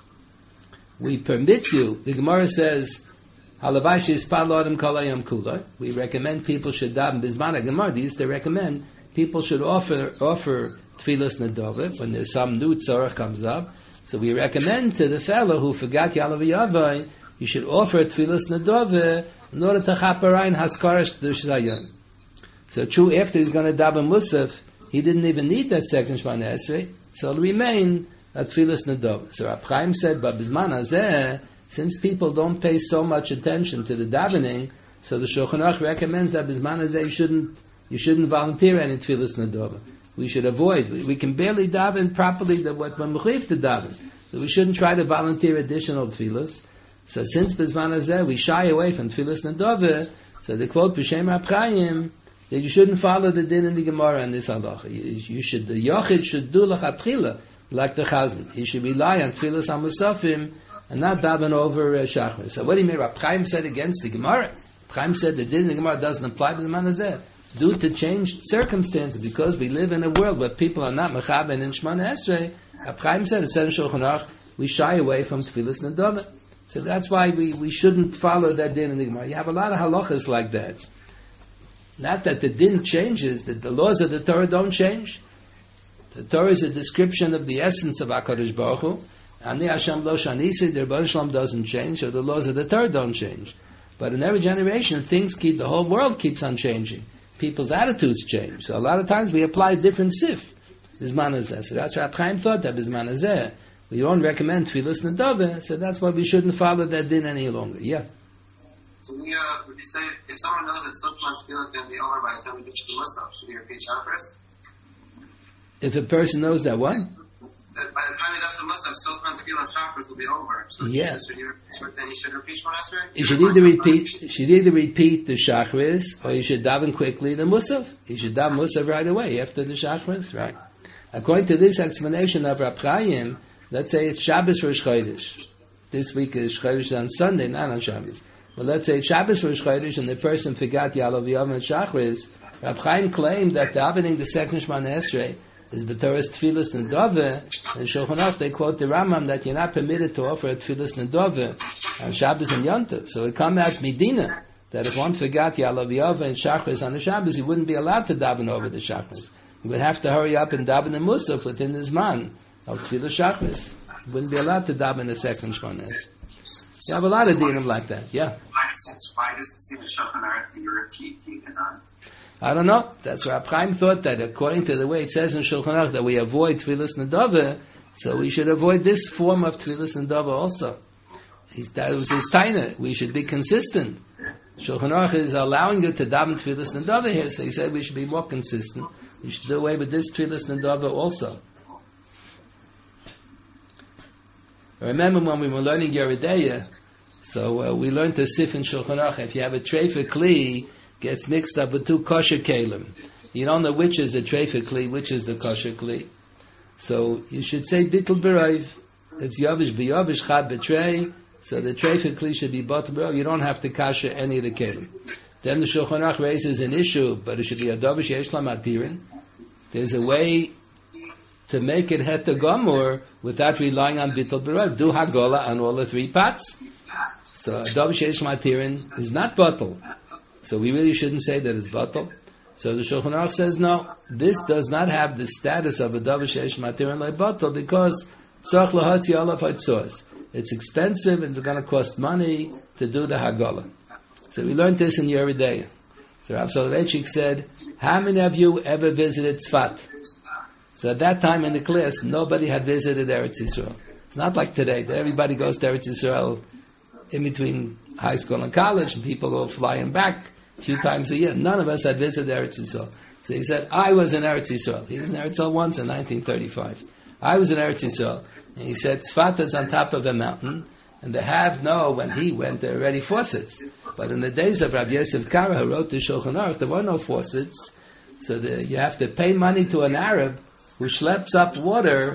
We permit you, the Gemara says, Halavai Sheispad L'Adam Kol Hayom Kulai. We recommend people should daven Bizman Gemara. They used to recommend people should offer offer Tfilas Nedova when there's some new tzorach comes up. So we recommend to the fellow who forgot Yalav Yavai, you should offer Tfilas Nedova in order to chaparain Haskarish Dushayim. So true, after he's going to daven Musaf, he didn't even need that second Shemana Esrei, so it'll remain a Tfilas Nedova. So Rab Chaim said, but Bizman Hazeh, since people don't pay so much attention to the davening, so the Shulchan Aruch recommends that Bizman Hazeh you shouldn't, you shouldn't volunteer any Tfilas Nedova. We should avoid. We, we can barely daven properly the, what we're mechuyev to daven. So we shouldn't try to volunteer additional tefillas. So since Bizman Hazeh we shy away from tefillas Nedova, so the quote B'Shem Rab Chaim that you shouldn't follow the din in the Gemara in this halacha. You, you should, the yochid should do l'chatchila like the chazan. He should rely on tefillas hamusafim and not daven over uh, shachris. So what do you mean? Rab Chaim said against the Gemara. Rab Chaim said the din in the Gemara doesn't apply to Bizman Hazeh due to changed circumstances, because we live in a world where people are not mechaben in Shemana Esrei. Rab Chaim said, it said in Shulchan Aruch, we shy away from tefillas Nedova. So that's why we, we shouldn't follow that din in the Gemara. You have a lot of halachas like that. Not that the din changes, that the laws of the Torah don't change. The Torah is a description of the essence of HaKadosh Baruch Hu. Ani Hashem lo shanisi, the Rebbeinu Shalom doesn't change, so the laws of the Torah don't change. But in every generation, things keep, the whole world keeps on changing. People's attitudes change. So a lot of times we apply different sif. Bizman Hazeh. So that's what Chaim thought that Bizman Hazeh. We don't recommend tefillas Nedova, so that's why we shouldn't follow that din any longer. Yeah. So we, uh, would you say, if someone knows that Silkman's tefillah is going to be over by the time we get to the Musaf, should he repeat Shachris? If a person knows that what? That by the time he's up to Musaf, Silkman's tefillah and Shachris will be over. So yeah. Should, should he, then he should repeat Shemana Esrei? He should either repeat, he should either repeat the Shachris, or he should daven quickly the Musaf. He should daven Musaf right away after the Shachris, right? According to this explanation of Rab Chaim, let's say it's Shabbos Rosh Chodesh. This week is Chodesh on Sunday, not on Shabbos. But let's say it's Shabbos Rosh Chodesh and the person forgot Yalav Yavai and Shachris. Rab Chaim claimed that davening the second Shemana Esrei is B'Torah's Tfilas Nedova. And Shulchan Aruch, they quote the Rambam that you're not permitted to offer a Tfilas Nedova on Shabbos and Yom Tov. So it comes out Medina that if one forgot Yalav Yavai and Shachris on the Shabbos, he wouldn't be allowed to daven over the Shachris. He would have to hurry up and daven the Musaf within his man of Tfilas Shachris. He wouldn't be allowed to daven the second Shemana Esrei. You have a lot of dinim like that, yeah. Why does it, why does it seem in Shulchan Aruch that you repeat Tikkun? I don't know. That's why Rab Chaim thought that according to the way it says in Shulchan Aruch that we avoid Tfilas Nedova, so we should avoid this form of Tfilas Nedova also. He's, that was his taina. We should be consistent. Shulchan Aruch is allowing you to daven Tfilas Nedova here, so he said we should be more consistent. We should do away with this Tfilas Nedova also. Remember when we were learning Yeridea, so uh, we learned the sif in Shulchan Aruch. If you have a treifa kli, gets mixed up with two kosher kelim. You don't know which is the treifa kli, which is the kosher kli. So you should say bittul b'rayv. It's yavish b'yavish chad b'trei. So the treifa kli should be bottom b'rayv. You don't have to kasher any of the kelim. Then the Shulchan Aruch raises an issue, but it should be a davish yesh lam atirin. There's a way to make it heter gomor without relying on bittul b'rayv. Do hagola on all the three parts. So Adav Sheish Matirin is not batal. So we really shouldn't say that it's batal. So the Shulchan Aruch says, no, this does not have the status of Adav Sheish Matirin like batal because tzarich lahatzi alav haitzos. It's expensive and it's going to cost money to do the Hagala. So we learned this in Yeridea. So Rav Soloveitchik said, how many of you ever visited Tzfat? So at that time in the class, nobody had visited Eretz Yisrael. It's not like today that everybody goes to Eretz Yisrael in between high school and college, and people go flying back a few times a year. None of us had visited Eretz Yisrael. So he said, I was in Eretz Yisrael. He was in Eretz Yisrael once in nineteen thirty-five. I was in Eretz Yisrael. And he said, Tzfat is on top of a mountain, and they have no, when he went, there were already faucets. But in the days of Rav Yosef Kara, who wrote the Shulchan Aruch, there were no faucets. So the, you have to pay money to an Arab who schleps up water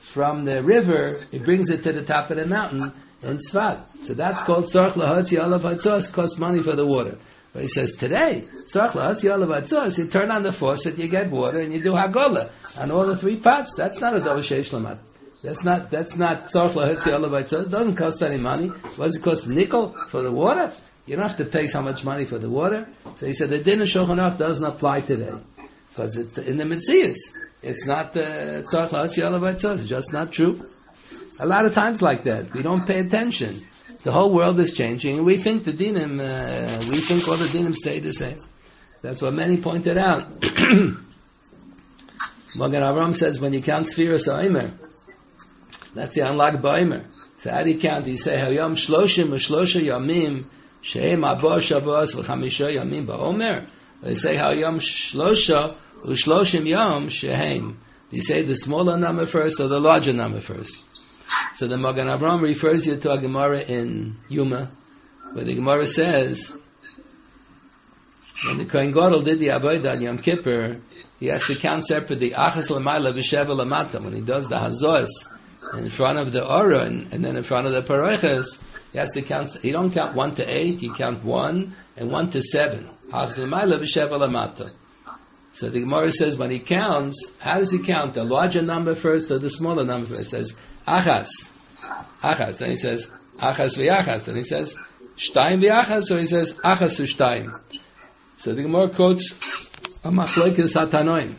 from the river, he brings it to the top of the mountain in Tzfat. So that's called Tzarech Lahotzi Olav Hatzos, costs money for the water. But he says today, Tzarech Lahotzi Olav Hatzos, you turn on the faucet, you get water, and you do Hagolah on all the three pots. That's not a Dovah Sheish Lamat. That's not, that's not Tzarech Lahotzi Olav Hatzos. It doesn't cost any money. What does it cost? Nickel for the water? You don't have to pay so much money for the water. So he said the din of Shulchan Aruch doesn't apply today. Because it's in the Metzias. It's not Tzarech Lahotzi Olav Hatzos. It's just not true. A lot of times like that. We don't pay attention. The whole world is changing. And we think the dinim, uh, we think all the dinim stay the same. That's what many pointed out. Magen Avraham says when you count Sfiras Ha'omer, that's the Anlag Ba'omer. So how do you count? You say Hayom Shloshim U'Shlosha Yamim Shehem Abo Shavuos V'Chamisha Yamim Ba'omer. They say Hayom Shlosha U'Shloshim Yom Shehem. You say the smaller number first or the larger number first. So the Magen Avraham refers you to a Gemara in Yuma, where the Gemara says when the Kohen Gadol did the Avodah on Yom Kippur, he has to count separately Achas L'mayla V'Sheva L'mata. When he does the Hazos in front of the Ora and, and then in front of the Paroiches, he has to count. He don't count one to eight. He count one and one to seven. Achas L'mayla V'Sheva L'mata. So the Gemara says when he counts, how does he count? The larger number first or the smaller number first? It says Achas, Achas. Then he says Achas v'Achas. Then he says Shtayim v'Achas. So he says Achas v'Shtayim. So the Gemara quotes a Machlokes HaTanoim.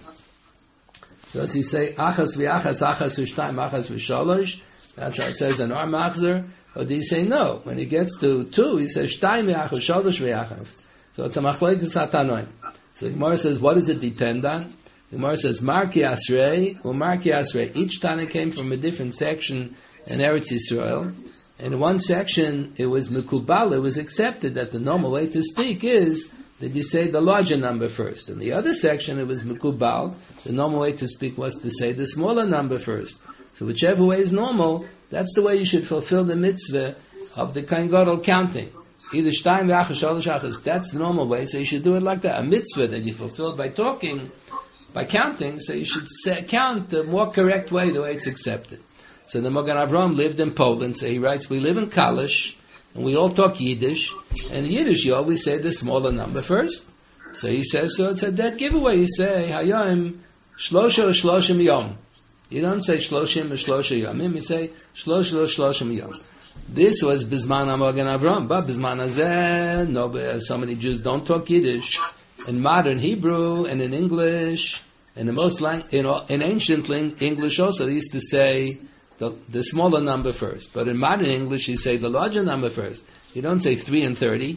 So does he say Achas v'Achas, Achas v'Shtayim, Achas v'Shalosh? That's how it says in our Machzer. Or do you say no? When he gets to two, he says Shtayim v'Achas, Shalosh v'Achas. So it's a Machlokes HaTanoim. So the Gemara says, what does it depend on? The Gemara says, Marki Asrei, or Marki Asrei. Each Tana came from a different section in Eretz Yisrael. In one section, it was Mekubal, it was accepted that the normal way to speak is that you say the larger number first. In the other section, it was Mekubal, the normal way to speak was to say the smaller number first. So whichever way is normal, that's the way you should fulfill the mitzvah of the Kohen Gadol counting. Either Shtayim v'Achas, Shalosh Achas, that's the normal way, so you should do it like that. A mitzvah that you fulfill by talking, by counting, so you should say, count the more correct way, the way it's accepted. So the Magen Avraham lived in Poland, so he writes, we live in Kalish, and we all talk Yiddish, and in Yiddish you always say the smaller number first. So he says, so it's a dead giveaway. You say, Hayom, Shlosha or Shloshim Yom. You don't say Shloshim or Shlosha Yomim, you say Shlosha or Shloshim Yom. This was Bisman Magen Avraham, but Bisman Hazeh, no, so many Jews don't talk Yiddish. In modern Hebrew and in English, and in most lang- in, in ancient ling- English also, they used to say the, the smaller number first. But in modern English, you say the larger number first. You don't say three and thirty.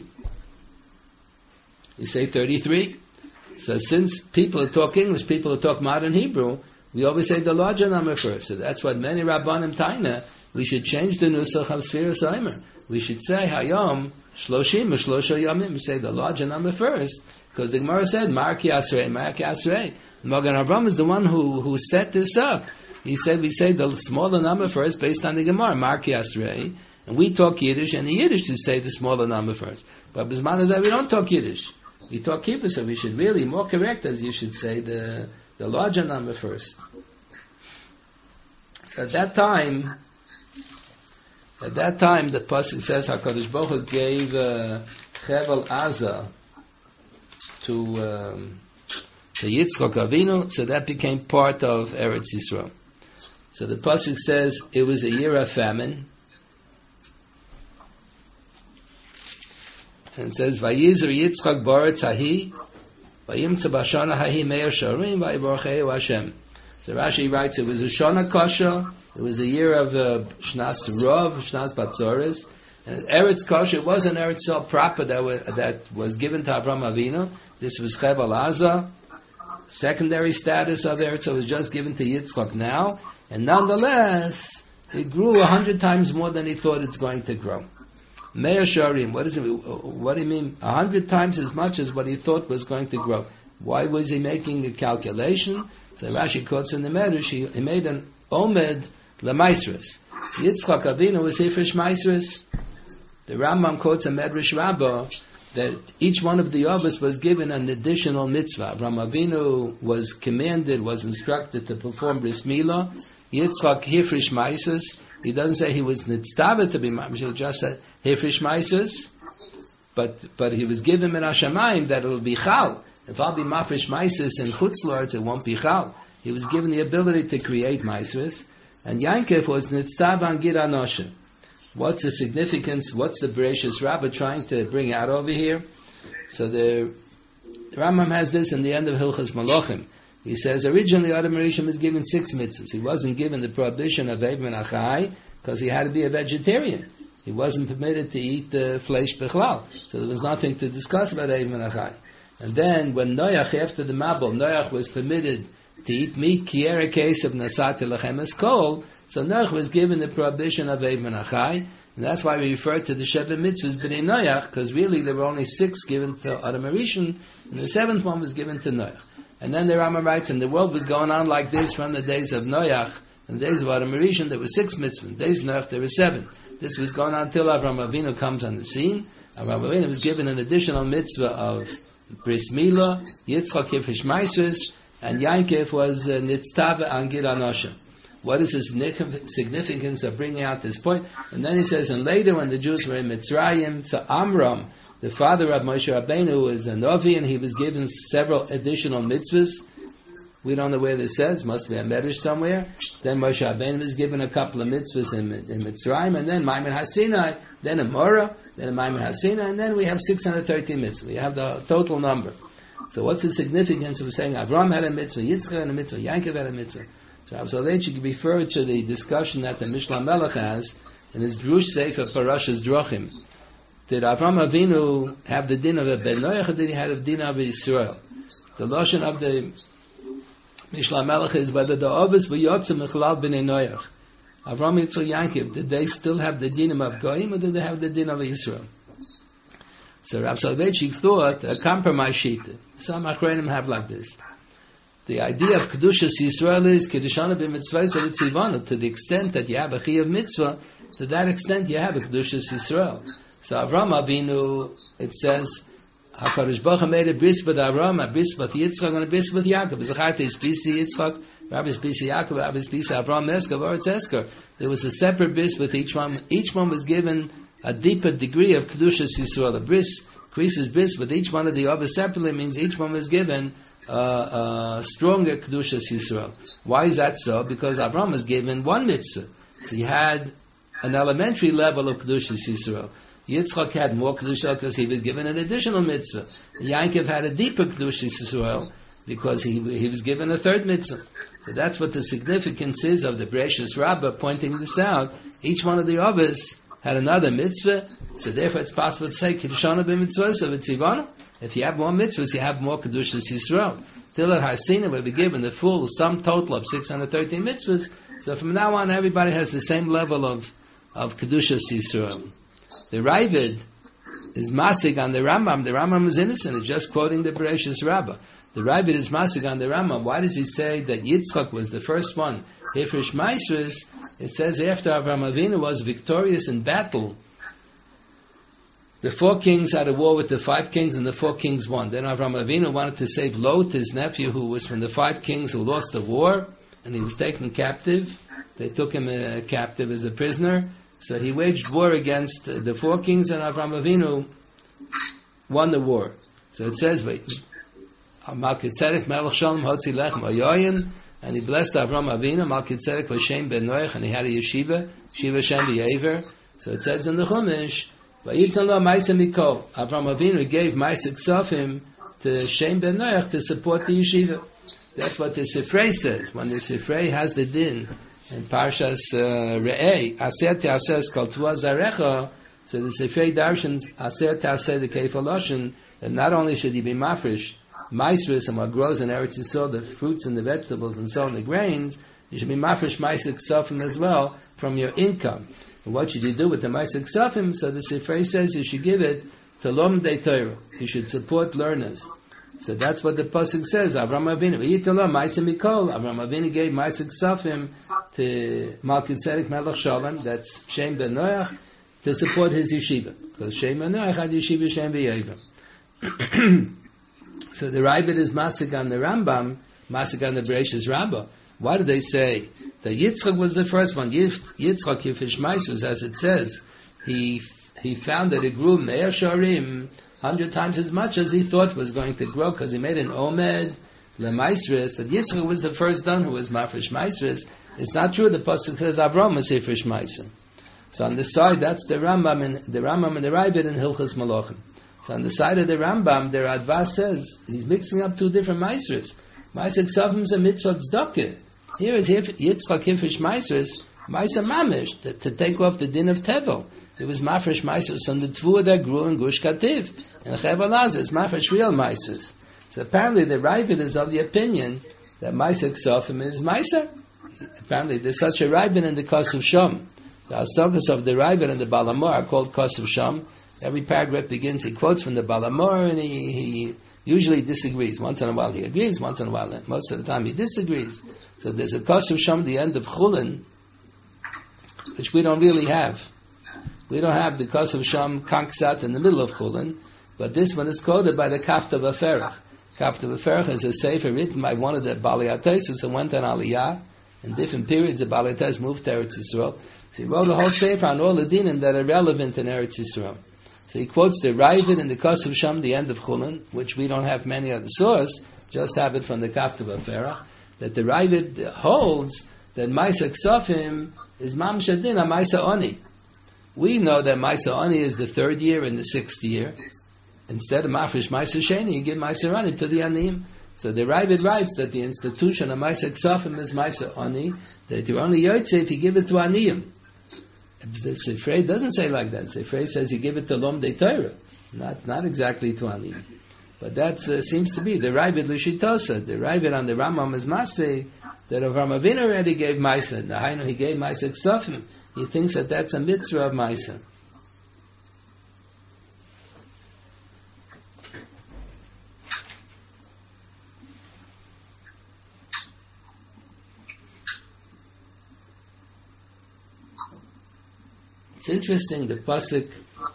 You say thirty-three. So since people talk English, people talk modern Hebrew, we always say the larger number first. So that's what many Rabbanim Taina, we should change the Nusach of Sfiras Ha'omer. We should say Hayom Shloshim or Shlosha Yamim. We say the larger number first. Because the Gemara said, Marki Asrei, Marki Asrei. Magen Avraham is the one who, who set this up. He said, we say the smaller number first based on the Gemara, Marki Asrei. And we talk Yiddish, and the Yiddish to say the smaller number first. But Bisman is that we don't talk Yiddish. We talk Hebrew, so we should really, more correct as you should say, the, the larger number first. So at that time, at that time, the pasuk says, HaKadosh Baruch Hu gave uh, Chevel Aza to um, to Yitzchak Avinu, so that became part of Eretz Yisrael. So the pasuk says it was a year of famine, and it says Vayizer Yitzchak Baretz Hahi, Vayimtza Bashana Hahi Meir Sharim Vayiborcheu Hashem. So Rashi writes it was a Shana Kasha, it was a year of uh, Shnas Rov, Shnas Batzoris, and Eretz Kasha, it wasn't Eretz Yisrael proper that was, that was given to Avram Avinu. This was Chevel Aza. Secondary status of Eretz was just given to Yitzchak now, and nonetheless, it grew a hundred times more than he thought it's going to grow. Meir Sharim, what does it? What do you mean? A hundred times as much as what he thought was going to grow. Why was he making a calculation? So Rashi quotes in the Medrash, he, he made an Omed Lemaisris. Yitzchak Avinu was Hifresh Maisris. The Rambam quotes a Medrash Rabbah that each one of the Avos was given an additional mitzvah. Avraham Avinu was commanded, was instructed to perform bris milah. Yitzchak hifrish maisus. He doesn't say he was nitztava to be mamish. He just said hifrish maisus. But but he was given in Hashemayim that it will be chal. If I'll be mafresh maisus in chutz lords, it won't be chal. He was given the ability to create maisus. And Yankov was nitztava on gid anosha. What's the significance? What's the Bereshis Rabbah trying to bring out over here? So the Rambam has this in the end of Hilchas Malachim. He says originally Adam Rishon was given six mitzvahs. He wasn't given the prohibition of Ev min Achai because he had to be a vegetarian. He wasn't permitted to eat uh, flesh bechlal. So there was nothing to discuss about Ev min Achai. And then when Noach, after the Mabul, Noach was permitted to eat meat, kiera case of nasat lachem eskol. So Noach was given the prohibition of Ev min Achai, and that's why we refer to the Sheva Mitzvahs b'nei Noach, because really there were only six given to Adam Rishon, and the seventh one was given to Noach. And then the Rama writes, and the world was going on like this from the days of Noach, and the days of Adam Rishon there were six mitzvahs, in the days of Noach there were seven. This was going on until Avraham Avinu comes on the scene. Avraham Avinu was given an additional mitzvah of bris milah, Yitzchak hifrish maisus, and Yankov was uh, nitztava on gid anosha. What is the significance of bringing out this point? And then he says, and later when the Jews were in Mitzrayim, so Amram, the father of Moshe Rabbeinu, was a Novi, and he was given several additional mitzvahs. We don't know where this says, must be a medrash somewhere. Then Moshe Rabbeinu was given a couple of mitzvahs in, in Mitzrayim, and then Maimon HaSinai, then a Morah, then a Maimon HaSinai, and then we have six hundred thirteen mitzvahs. We have the total number. So what's the significance of saying Avram had a mitzvah, Yitzchak had a mitzvah, Yankov had a mitzvah? So Rav Soloveitchik referred to the discussion that the Mishnah Melech has in his Drush Sefer Parashas Drochim. Did Avram Avinu have the din of a Ben Noach, or did he have the din of a Yisrael? The Lashon of the Mishnah Melech is whether the Avos were Yotzim Mechalal B'nei Noach. Avram, Yitzchak, Yankov, did they still have the din of Goyim, or did they have the din of Yisrael? So Rav Soloveitchik thought a compromise sheet. Some Achronim have like this. The idea of Kedushas Yisrael is Kedushana b'mitzvah v'tzivanu. To the extent that you have a Chiyuv mitzvah, to that extent you have a Kedushas Yisrael. So Avram Avinu, it says, HaKadosh Baruch Hu made a bris with Avram, a bris with Yitzchak, and a bris with Yaakov. Zechayte is bisi Yitzchak, Rabbi is bisi Yaakov, Rabbi is bisi Avram Esker, Oretz Esker. There was a separate bris with each one. Each one was given a deeper degree of Kedushas Yisrael. A bris increases bris, but each one of the others separately means each one was given Uh, uh, stronger Kedushas Yisrael. Why is that so? Because Avram was given one mitzvah. So he had an elementary level of Kedushas Yisrael. Yitzchak had more Kedushas because he was given an additional mitzvah. Yankov had a deeper Kedushas Yisrael because he he was given a third mitzvah. So that's what the significance is of the Bereshis Rabbah pointing this out. Each one of the others had another mitzvah, so therefore it's possible to say Kedushana b'mitzvah so v'tzivana. If you have more mitzvahs, you have more Kedushas Yisrael. Till at Hasina will be given the full sum total of six hundred thirteen mitzvahs. So from now on, everybody has the same level of, of Kedushas Yisrael. The Ravid is masig on the Rambam. The Rambam is innocent. It's just quoting the Bereshis Rabbah. The Ravid is masig on the Rambam. Why does he say that Yitzchak was the first one? Hifrish Maisris, it says after Avraham Avinu was victorious in battle, the four kings had a war with the five kings, and the four kings won. Then Avraham Avinu wanted to save Lot, his nephew, who was from the five kings who lost the war, and he was taken captive. They took him uh, captive as a prisoner. So he waged war against uh, the four kings, and Avraham Avinu won the war. So it says, wait, Malkitzedek Melech Shalom Hotzi Lechem Oyoyin, and he blessed Avraham Avinu. Malkitzedek was Shem ben Noach, and he had a yeshiva, Shiva Shem B'Yever. So it says in the Chumash, Avraham Avinu gave Maisik Sofim to Shem ben Noach to support the yeshiva. That's what the Sifrei says. When the Sifrei has the din in Parshas uh, Re'eh, Aser Te'aseh is called Tuah Zarecha, so the Sifrei darshans Aser Te'aseh the Keifaloshin, that not only should he be mafresh, Maisris and what grows in Eretz Yisrael, the fruits and the vegetables and so on, the grains, you should be mafresh Maisik Sofim as well from your income. And what should you do with the Maisik Sofim? So the Sifrei says you should give it to Lomdei Torah. You should support learners. So that's what the pasuk says. Avraham Avinu, V'yitala Maisik Mikol. Avraham Avinu gave Maisik Sofim to Malkitzedek Melech Shalom, that's Shem ben Noach, to support his yeshiva. Because Shem Manoach had Yeshiva Shem V'Yever. So the Ravid is Masik on the Rambam, Masik on the Bereshis Rabbah. Why do they say that Yitzchak was the first one? Yitzchak Yifish Maisus, as it says, he he found that it grew Me'er Shorim hundred times as much as he thought was going to grow, because he made an Omed LeMaisris, that Yitzchak was the first one who was Mafresh Maisris. It's not true. The pasuk says Avram was Mafresh Maisrim. So on the side, that's the Rambam and the Rambam and the Ravid in Hilchos Malachim. So on the side of the Rambam, the Radva says he's mixing up two different Maisris. Maisik Safim is a mitzvah tzedakah. Here is Yitzchak Hifish Maisris, Maisa Mamish, to, to take off the din of Tevel. It was Mafresh Maisris on the Tvua that grew in Gush Kativ. And Chevel Az is Mafresh real Maisris. So apparently the Ravid is of the opinion that Maisik Safim is Maisa. Apparently there's such a Ravid in the Kos of Shom. The Astogas of the Ravid and the Balamor are called Kos of Shom. Every paragraph begins, he quotes from the Balamor, and he, he usually disagrees. Once in a while he agrees, once in a while, most of the time he disagrees. So there's a Kos of Shom, the end of Chulin, which we don't really have. We don't have the Kos of Shom Kanksat in the middle of Chulin, but this one is quoted by the Kafta V'Ferach. Kafta V'Ferach is a sefer written by one of the Balei HaTosfos who went on Aliyah. In different periods, the Balei HaTosfos moved to Eretz Yisrael. So he wrote a whole sefer on all the dinim that are relevant in Eretz Yisrael. So he quotes the Ravid in the Kos of Sham, the end of Chulin, which we don't have many other source, just have it from the Kafta V'Ferach, that the Ravid holds that Maisa Ksafim is Mam Shadina, Maisa Oni. We know that Maisa Oni is the third year and the sixth year. Instead of Mafresh Maisa Sheni, you give Maisa Oni to the Aniyim. So the Ravid writes that the institution of Maisa Ksafim is Maisa Oni, that you're only Yotze if you give it to Aniyim. The Sifrei doesn't say like that. Sifrei says you give it to Lomdei Torah, not not exactly to Aniyim. But that uh, seems to be the Ravid L'Shitosa. The Ravid on the Rambam is Maseh, that Avraham Avinu already gave Maisa. The Hainu, he gave Maisa Ksafim. He thinks that that's a mitzvah of Maisa. It's interesting, the pasuk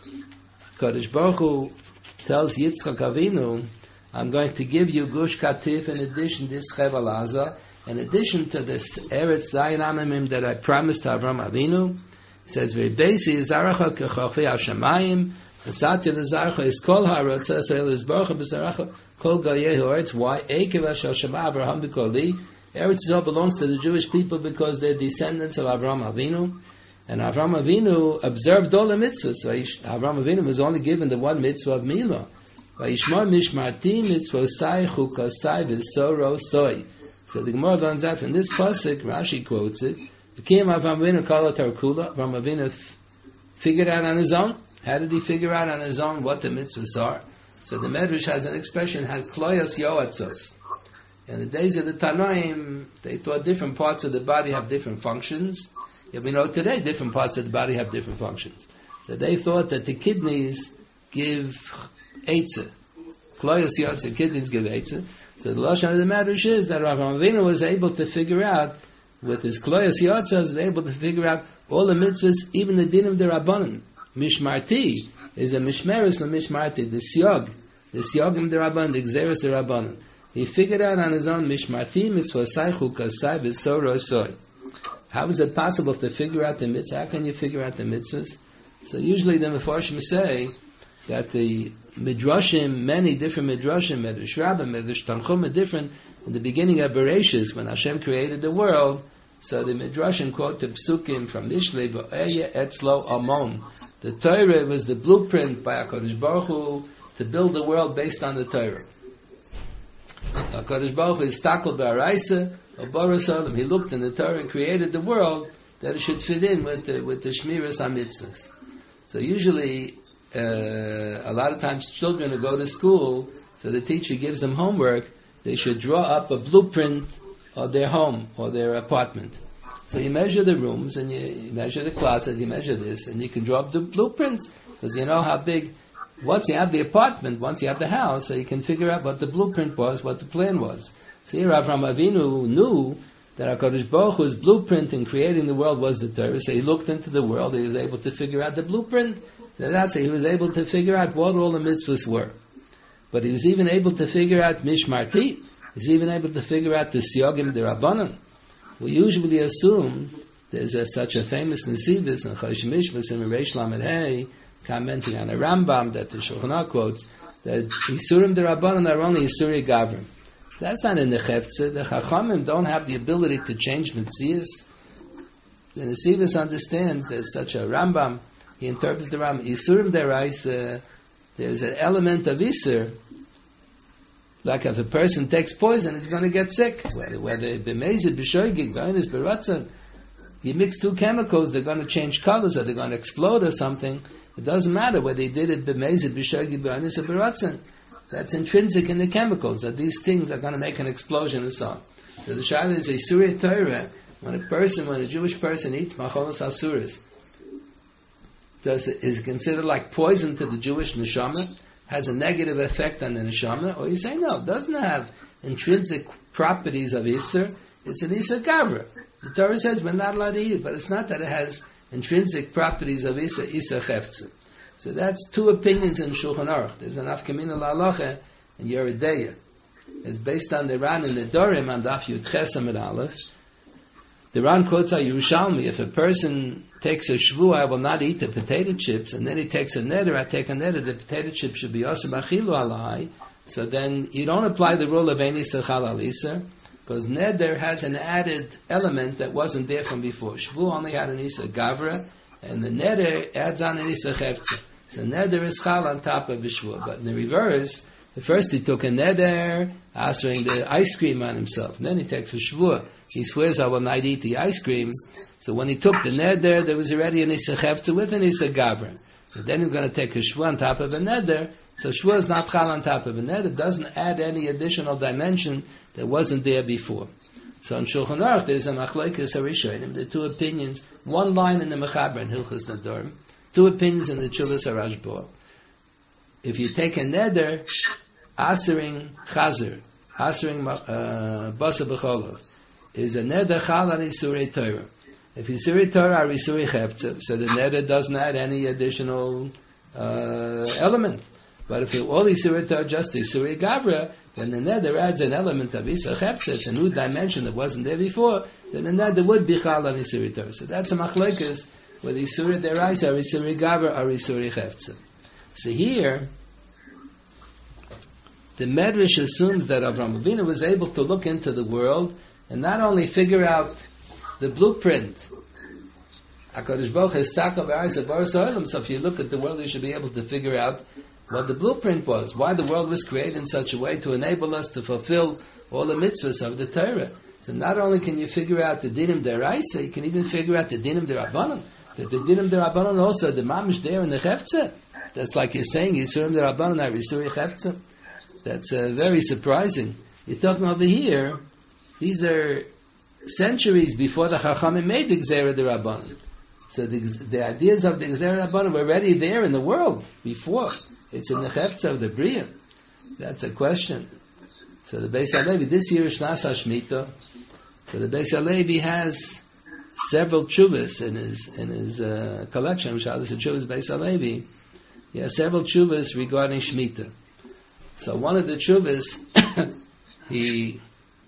Kadosh Baruch Hu tells Yitzchak Avinu, I'm going to give you Gush Katif in addition to this Chevel Aza, in addition to this Eretz Zayin Amimim that I promised to Avram Avinu. He says, V'beisi Zaracha Kechochi HaShamayim, V'sati L'Zaracha is Kol HaRotz Yisrael is Baruch B'Zaracha Kol Gayehu Eretz. Why? Ekev Ashal Shema Avraham B'Koli. Eretz Yisrael belongs to the Jewish people because they're descendants of Avram Avinu. And Avram Avinu observed all the mitzvahs. So Avram Avinu was only given the one mitzvah of Milah. Vayishmor mishmarti mitzvosai chukasai v'soro soi. So the Gemara learns that from this pasuk, Rashi quotes it. Became Avram Avinu kala tarkula. Avram Avinu f- figured out on his own. How did he figure out on his own what the mitzvahs are? So the Medrash has an expression, had kloyos yoatzos. In the days of the Tanoim, they thought different parts of the body have different functions. Yeah, we know today different parts of the body have different functions. So they thought that the kidneys give eitzah. Kloyos yotzah, kidneys give eitzah. So the lashon of the Medrash is that Avraham Avinu was able to figure out, with his kloyos yotzah, was able to figure out all the mitzvahs, even the din of the Rabbanan. Mishmarti is a mishmeres l'mishmarti, the siog, the siogim the Rabbanan, the gzeres the Rabbanan. He figured out on his own mishmarti mitzvosai chukasai v'soro soy. How is it possible to figure out the mitzvah? How can you figure out the mitzvahs? So usually the Mefarshim say that the midrashim, many different midrashim, Medrash Rabbah, Medrash Tanchum, are different. In the beginning of Bereshis, when Hashem created the world, so the midrashim quote the psukim from Mishlei, V'Eya Etzlo Amon. The Torah was the blueprint by HaKadosh Baruch Hu to build the world based on the Torah. HaKadosh Baruch Hu is tackle b'araisa, he looked in the Torah and created the world that it should fit in with the, with the Shmiras HaMitzvahs. So usually, uh, a lot of times children who go to school, so the teacher gives them homework, they should draw up a blueprint of their home or their apartment. So you measure the rooms and you, you measure the closets, you measure this, and you can draw up the blueprints, because you know how big, once you have the apartment, once you have the house, so you can figure out what the blueprint was, what the plan was. So here Avraham Avinu knew that HaKadosh Baruch Hu's blueprint in creating the world was the Torah. So he looked into the world, he was able to figure out the blueprint. So that's it. He was able to figure out what all the mitzvahs were. But he was even able to figure out Mishmarti. He's even able to figure out the Siyogim de Rabbanan. We usually assume there's a, such a famous Nesivis in Chosh Mishmas in Reish Lamed Hey, commenting on a Rambam that the Shulchan Aruch quotes, that Isurim de Rabbanan are only Isuri Gavrim. That's not in the Cheftzah. The Chachamim don't have the ability to change Metzias. The Nesivis understands there's such a Rambam. He interprets the Rambam. Isurim de Raisa, there's an element of Isur. Like if a person takes poison, he's going to get sick. Whether whether b'mezid, b'shoigig, b'onis, b'ratzon, you mix two chemicals, they're going to change colors, or they're going to explode, or something. It doesn't matter whether he did it b'mezid, b'shoigig, b'onis, or b'ratzon. That's intrinsic in the chemicals. That these things are going to make an explosion and so on. So the shayla is a surah Torah. When a person, when a Jewish person eats macholos asuras, does it, is it considered like poison to the Jewish neshama? Has a negative effect on the neshama? Or you say, no, it doesn't have intrinsic properties of Isser. It's an Isser Gavra. The Torah says we're not allowed to eat it, but it's not that it has intrinsic properties of Isser, Isser Cheftzah. So that's two opinions in Shulchan Aruch. There's an Afkamina La'alacha in Yeridea. It's based on the Ran and the Dorim on Daf Yud Chesam and Aleph. The Ran quotes our Yerushalmi, if a person takes a shvu, I will not eat the potato chips, and then he takes a neder, I take a neder, the potato chips should be osem achilu alai. So then you don't apply the rule of Eini Sechal Al Iser, because neder has an added element that wasn't there from before. Shvu only had an Isa Gavra, and the neder adds on an Isa Cheftzah. So neder is chal on top of the shvu. But in the reverse, the first he took a neder, answering the ice cream on himself, and then he takes a shvu. He swears, I will not eat the ice cream. So when he took the neder, there was already an Isa Cheftzah with an Isa Gavra. So then he's going to take a shvu on top of a neder. So shvu is not chal on top of a neder. It doesn't add any additional dimension that wasn't there before. So in Shulchan Aruch, there's a machlokes harishonim, the two opinions, one line in the Mechaber in Hilchos Nedarim, two opinions in the Tshuvas HaRashba. If you take a neder, asering chazer, asering uh, basa b'cholov, is a neder chal on Isurei Torah. If Isurei Torah are Isurei Cheftzah, so the neder doesn't add any additional uh, element. But if it all Isurei Torah just Isurei Gavra, then the neder adds an element of Isa Cheftzah, it's a new dimension that wasn't there before, then the neder would be chal on Isurei Torah. So that's a machlokes, whether Isurei Deraisa or Isurei Gavra or Isurei Cheftzah. So here, the Medrash assumes that Avraham Avinu was able to look into the world and not only figure out the blueprint. HaKadosh Baruch Hu is taka v'arisa baras ha'olam. So if you look at the world, you should be able to figure out what the blueprint was, why the world was created in such a way to enable us to fulfill all the mitzvahs of the Torah. So not only can you figure out the dinim deraisa, you can even figure out the dinim derabanan. That the dinim derabanan also, the mamish there in the cheftzah. That's like you're saying, Yisurim derabanan are Yisuri cheftzah. That's uh, very surprising. You're talking over here, these are centuries before the Chachamim made the Gzera D'Rabbanan. So the, the ideas of the Gzera D'Rabbanan were already there in the world before. It's in the Cheftzah of the Bria. That's a question. So the Beis HaLevi, this year is Shnas HaShmita. So the Beis HaLevi has several tshuvas in his in his uh, collection, which are the tshuvas Beis HaLevi. He has several tshuvas regarding Shemitah. So one of the tshuvas, he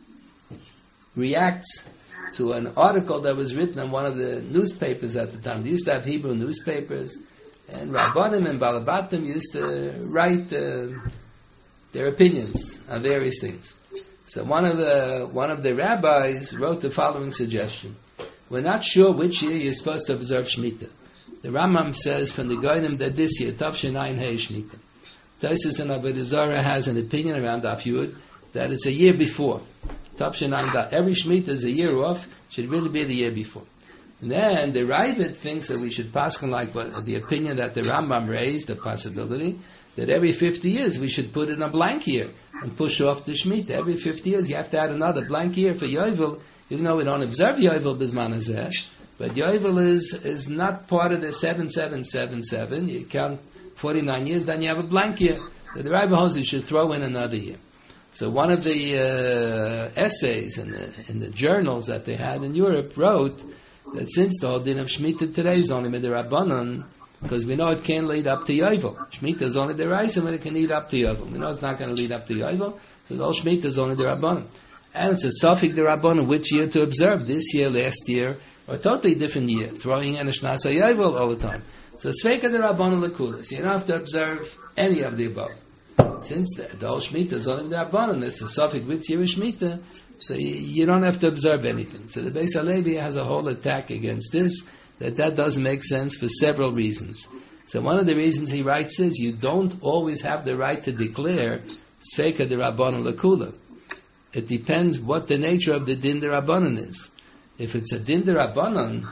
reacts to an article that was written in one of the newspapers at the time. They used to have Hebrew newspapers, and Rabbanim and Balabatim used to write uh, their opinions on various things. So one of the one of the rabbis wrote the following suggestion: we're not sure which year you're supposed to observe Shemitah. The Rambam says from the Goyim that this year, Tavshin Ayin Hei Shemitah. Tosfos and Avodah Zarah has an opinion around Daf Yud that it's a year before. Every Shemitah is a year off, should really be the year before. And then the Ravid thinks that we should pass on like the opinion that the Rambam raised, the possibility that every fifty years we should put in a blank year and push off the Shemitah. Every fifty years you have to add another blank year for Yovel, even though we don't observe Yovel Bizman Hazeh. But Yovel is, is not part of the seven seven seven seven. You count forty-nine years, then you have a blank year. So the Rabbi holds you should throw in another year. So one of the uh, essays in the, in the journals that they had in Europe wrote that since the whole din of Shemitah today is only Midrabanan, because we know it can't lead up to Yovel. Shemitah is only the Raisa when it can lead up to Yovel. We know it's not going to lead up to Yovel, so all Shemitah is only the Rabbanon. And it's a suffix the Rabbanon which year to observe, this year, last year, or a totally different year, throwing in a Shnasa Yovel all the time. So Sveika the Rabbanon Lekula, so you don't have to observe any of the above. Since the, the whole Shemitah is only the Rabbanon, it's a suffix which year is Shemitah, so you, you don't have to observe anything. So the Beis HaLevi has a whole attack against this, that that doesn't make sense for several reasons. So one of the reasons he writes is, you don't always have the right to declare Sveika the Rabbanon Lekula. It depends what the nature of the Din the Rabbanon is. If it's a Din the Rabbanon,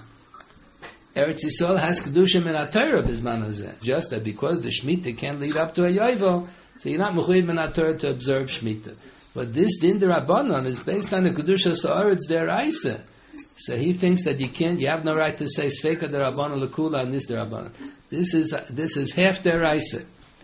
Eretz Yisrael has Kedushim in HaTorah Bizman Hazeh. Just that because the Shemitah can't lead up to a Yovel, so you're not Mechuyev in HaTorah to observe Shemitah. But this Din the Rabbanon is based on the Kedusha Sa'aretz Deraisa. So he thinks that you can't, you have no right to say Sveika the Rabbanon Lekula and this the Rabbanon. This is, this is half Deraisa.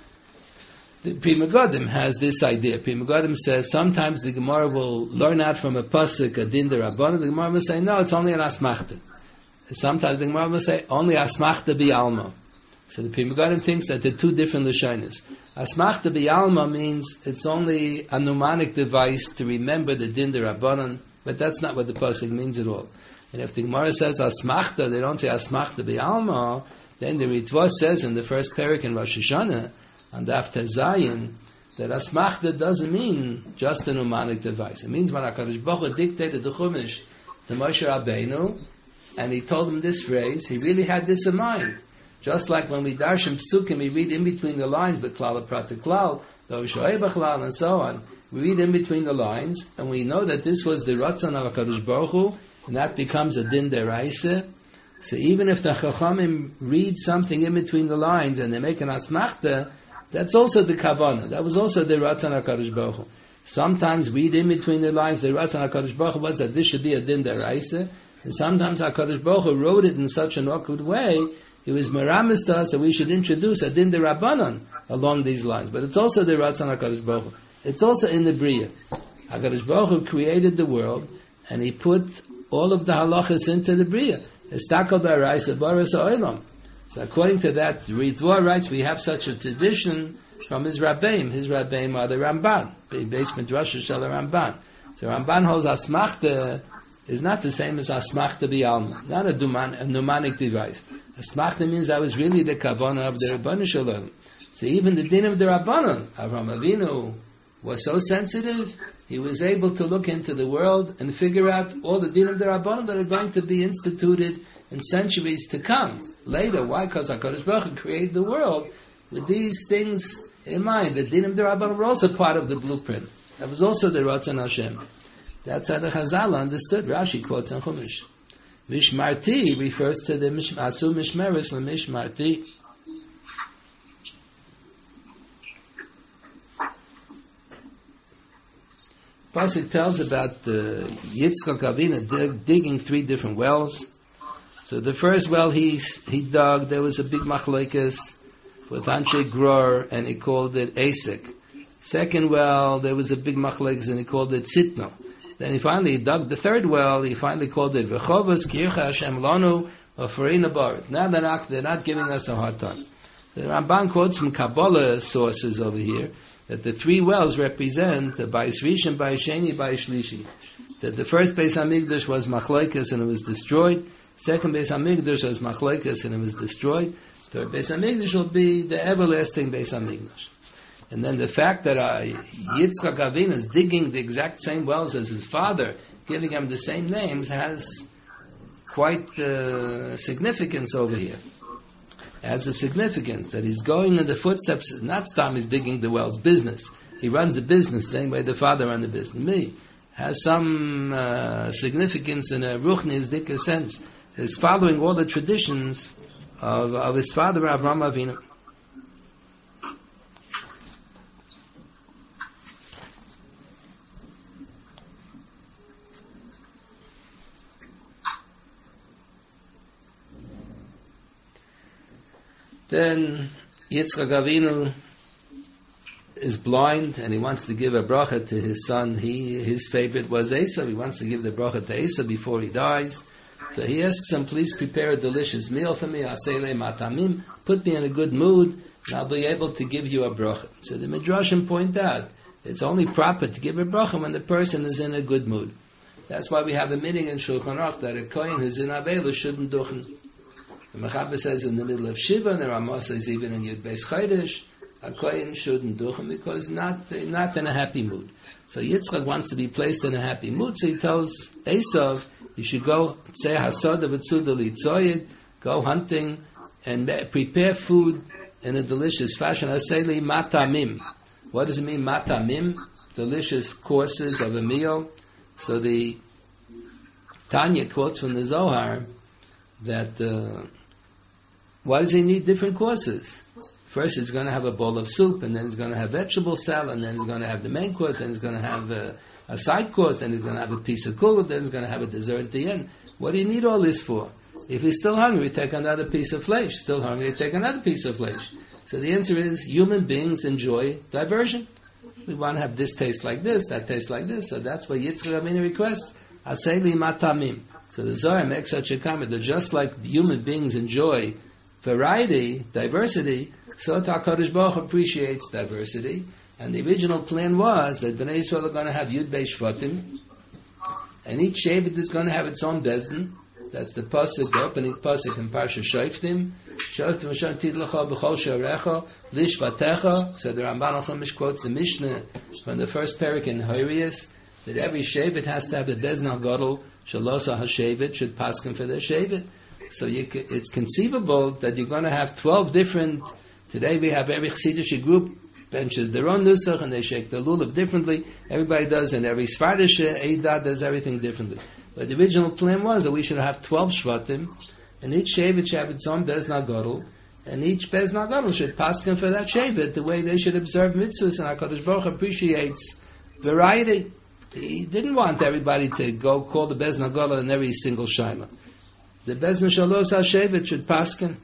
The Pri Megadim has this idea. Pri Megadim says sometimes the Gemara will learn out from a pasuk a din derabbanan. The Gemara will say no, it's only an asmachta. Sometimes the Gemara will say only asmachta bi'alma. So the Pri Megadim thinks that they're two different lashonos. Asmachta bi'alma means it's only a mnemonic device to remember the din derabbanan, but that's not what the pasuk means at all. And if the Gemara says asmachta, they don't say asmachta bi'alma. Then the Ritva says in the first parak in Rosh Hashanah, and after Zayin, that Asmachta doesn't mean just a mnemonic device. It means when HaKadosh Baruch Hu dictated the Chumash to Moshe Rabbeinu, and he told him this phrase, he really had this in mind. Just like when we darshim psukim, we read in between the lines, but klal pratik klal, and so on. We read in between the lines, and we know that this was the Ratzon of HaKadosh Baruch Hu, and that becomes a din deraisa. So even if the Chachamim read something in between the lines, and they make an Asmachta, that's also the Kavanah. That was also the Ratzon HaKadosh Baruch Hu. Sometimes read in between the lines, the Ratzon HaKadosh Baruch Hu was that this should be a din deraisa, and sometimes HaKadosh Baruch Hu wrote it in such an awkward way, it was meramis to us that we should introduce a din derabanan along these lines. But it's also the Ratzon HaKadosh Baruch Hu. It's also in the Bria. HaKadosh Baruch Hu created the world, and he put all of the halachas into the Bria. Estakol b'araisa baras ha'olam. So according to that, Ritva writes, we have such a tradition from his Rabbeim. His Rabbeim are the Ramban, the basement Rosh Shel Ramban. So Ramban holds Asmachta is not the same as Asmachta B'Alma, not a, duman, a mnemonic device. Asmachta means that was really the Kavanah of the Rabbanan Shalom. So even the din of the Rabbanan, Avraham Avinu was so sensitive, he was able to look into the world and figure out all the din of the Rabbanan that are going to be instituted in centuries to come. Later, why? Because HaKadosh Baruch Hu created the world with these things in mind. The din of the Rabbanan were also part of the blueprint. That was also the Ratzon Hashem. That's how the Chazal understood. Rashi quotes in Chumash. Mishmarti refers to the mish, Asu Mishmeres LeMishmarti. Pasuk tells about uh, Yitzchak Avinu dig, digging three different wells. So the first well he he dug, there was a big machlekes with Anshe Gror, and he called it Asik. Second well, there was a big machlekes, and he called it Sitno. Then he finally dug the third well, he finally called it Vechovas Kircha Hashem Lanu Ofarina Barit. Now they're not, they're not giving us a hard time. The Ramban quotes from Kabbalah sources over here, that the three wells represent the Bayis Rishon, Bayis Sheni, Bayis Shlishi. That the first Beis HaMikdash was machlekes and it was destroyed. Second Beis HaMikdash was machlekes and it was destroyed. Third Beis HaMikdash will be the everlasting Beis HaMikdash. And then the fact that uh, Yitzchak Avinu is digging the exact same wells as his father, giving him the same names, has quite uh, significance over here. It has a significance that he's going in the footsteps, not Stam is digging the wells, business. He runs the business, same way the father ran the business. Me has some uh, significance in a Ruchni's Dikka sense. He's following all the traditions of, of his father, Avraham Avinu. Then Yitzchak Avinu is blind and he wants to give a bracha to his son. He his favorite was Esav. He wants to give the bracha to Esav before he dies. So he asks him, please prepare a delicious meal for me. Asele matamim. Put me in a good mood, and I'll be able to give you a bracha. So the Midrashim point out, it's only proper to give a bracha when the person is in a good mood. That's why we have a meaning in Shulchan Aruch that a kohen who's in Avela shouldn't duchen. The Mechaber says in the middle of Shiva, and the Ramah says even in Yud Beis Chodesh, a kohen shouldn't duchen because not not in a happy mood. So Yitzchak wants to be placed in a happy mood, so he tells Esav, you should go say hasoda v'tzuda litzoyed, go hunting and prepare food in a delicious fashion. Aseli matamim. What does it mean, matamim? Delicious courses of a meal. So the Tanya quotes from the Zohar that uh, why does he need different courses? First, he's going to have a bowl of soup, and then he's going to have vegetable salad, and then he's going to have the main course, then he's going to have a, a side course, then he's going to have a piece of kugel, then he's going to have a dessert at the end. What do you need all this for? If he's still hungry, take another piece of flesh. Still hungry, take another piece of flesh. So the answer is, human beings enjoy diversion. We want to have this taste like this, that taste like this. So that's why Yitzchak Avinu requests, Aseli matamim. So the Zohar makes such a comment that just like human beings enjoy variety, diversity, so HaKadosh Baruch Hu appreciates diversity. And the original plan was that Bnei Yisrael are going to have Yud Beis Shvatim, and each Shevet is going to have its own Bezdin. That's the pasuk, the opening pasuk in Parsha Shoftim. Shoftim v'shon tidlecha b'chol she'arecha lishvatecha. So the Ramban Chumash quotes the Mishnah from the first parak in Horius that every Shevet has to have the Bezdin HaGadol shalosa HaShevet should paskin for their Shevet. So you can, it's conceivable that you're going to have twelve different. Today we have every Chassidish group benches their own nusach and they shake the lulav differently. Everybody does, and every Sfardish Eidah does everything differently. But the original plan was that we should have twelve Shvatim, and each Shevet should have its own Bezdin HaGadol, and each Bezdin HaGadol should paskin for that Shevet the way they should observe mitzvahs, and HaKadosh Baruch Hu appreciates variety. He didn't want everybody to go call the Bezdin HaGadol in every single Shaila. The Bezdin Shalos HaShevet should paskin.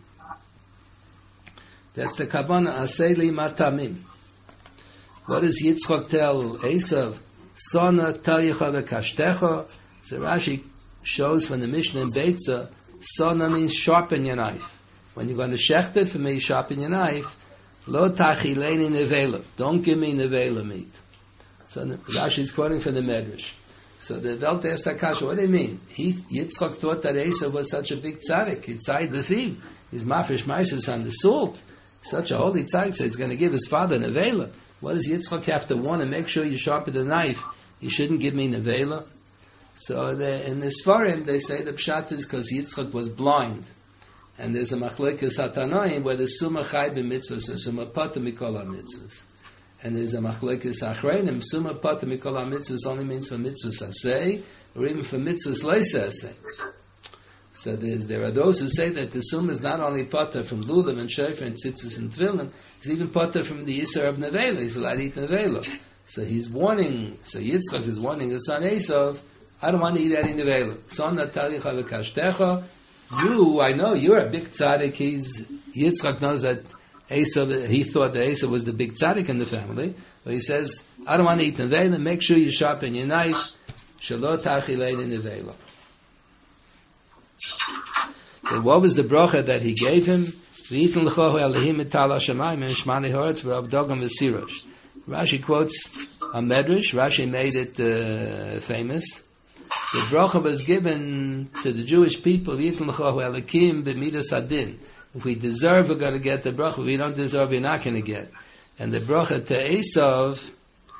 That's the Kavanah, Aseli Matamim. What does Yitzchak tell Esav? Sona Talicha V'Kashtecha. So Rashi shows from the Mishnah in Beitza, Sona means sharpen your knife. When you're going to shecht it, for me, sharpen your knife. Lo Tachileni Nevela. Don't give me Nevela meat. So Rashi is quoting from the Medrash. So the Delta asked Akash, what do you mean? He, Yitzchak thought that Esav was such a big tzaddik. He'd side the thief. He's mafish maisus on the salt. Such a holy tzaddik, so he's going to give his father Nevela. What does Yitzchak have to want to make sure you sharpen the knife? You shouldn't give me Nevela. So the, in the Sfarim, they say the pshat is because Yitzchak was blind. And there's a machlekes hatanoim where the summa chai b'mitzvahs, the summa pata mikol ha-mitzvahs. And there's a machlekes achreinim, summa pata mikol ha-mitzvahs only means for mitzvahs aseh, or even for mitzvahs leisa aseh. So there are those who say that the summa is not only pata from lulav and shofar and tzitzis and tefillin, it's even pata from the Yisar of Nevela. He's allowed to eat Nevela. So he's warning, so Yitzchak is warning his son Esav, I don't want to eat any Nevela. Son Natalicha v'kashtecha. You, I know, you're a big tzaddik. He's, Yitzchak knows that Esav, he thought that Esav was the big tzaddik in the family. But he says, I don't want to eat Nevela. Make sure you sharpen your knife. Shalo tachilein Nevela. What was the bracha that he gave him? Rashi quotes a medrash. Rashi made it uh, famous. The bracha was given to the Jewish people. If we deserve, we're going to get the bracha. If we don't deserve, we're not going to get. And the bracha to Esav,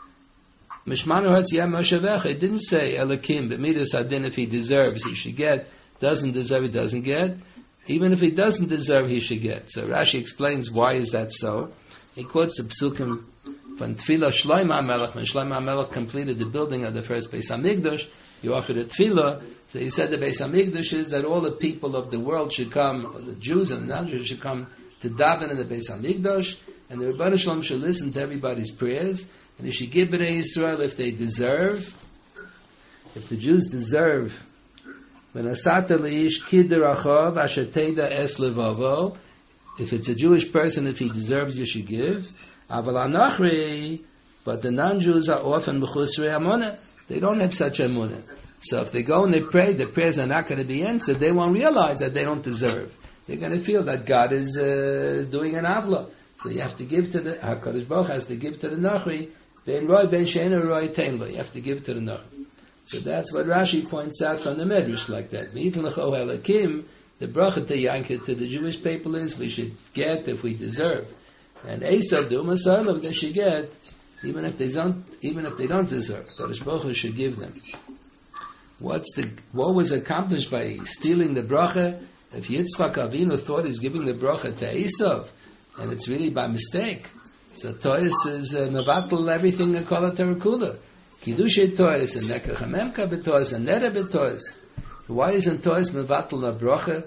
it didn't say Elakim, but Midas Adin, if he deserves, he should get. Doesn't deserve, he doesn't get. Even if he doesn't deserve, he should get. So Rashi explains why is that so. He quotes the psukim from Tefillah Shlomo HaMelech. When Shlomo HaMelech completed the building of the first Beis HaMikdash, he offered a tefillah. So he said the Beis HaMikdash is that all the people of the world should come, or the Jews and the non-Jews should come to daven in the Beis HaMikdash, and the Rebbeinu Shalom should listen to everybody's prayers, and he should give Bnei Yisrael if they deserve. If the Jews deserve, if it's a Jewish person, if he deserves, you should give. But the non-Jews are often b'chusrei amunah. They don't have such amunah. So if they go and they pray, the prayers are not going to be answered. They won't realize that they don't deserve. They're going to feel that God is uh, doing an avla. So you have to give to the HaKadosh Baruch has to give to the Nachri. Ben Roy Ben Sheinu Roy Teinlo. You have to give to the Nachri. So that's what Rashi points out from the Medrash like that. V'yitin l'cho helakim. The bracha to Yanka to the Jewish people is we should get if we deserve. And Esav the Umas Ha'olam they should get even if they don't even if they don't deserve. Kadosh Baruch Hu should give them. What's the what was accomplished by stealing the bracha? If Yitzchak Avinu thought he's giving the bracha to Esav, and it's really by mistake, so Toys is uh, mevatel everything and kol haTorah Kiddushay Toys and Neker Chamemka b'Toys and Neder b'Toys. Why isn't Toys mevatel a bracha?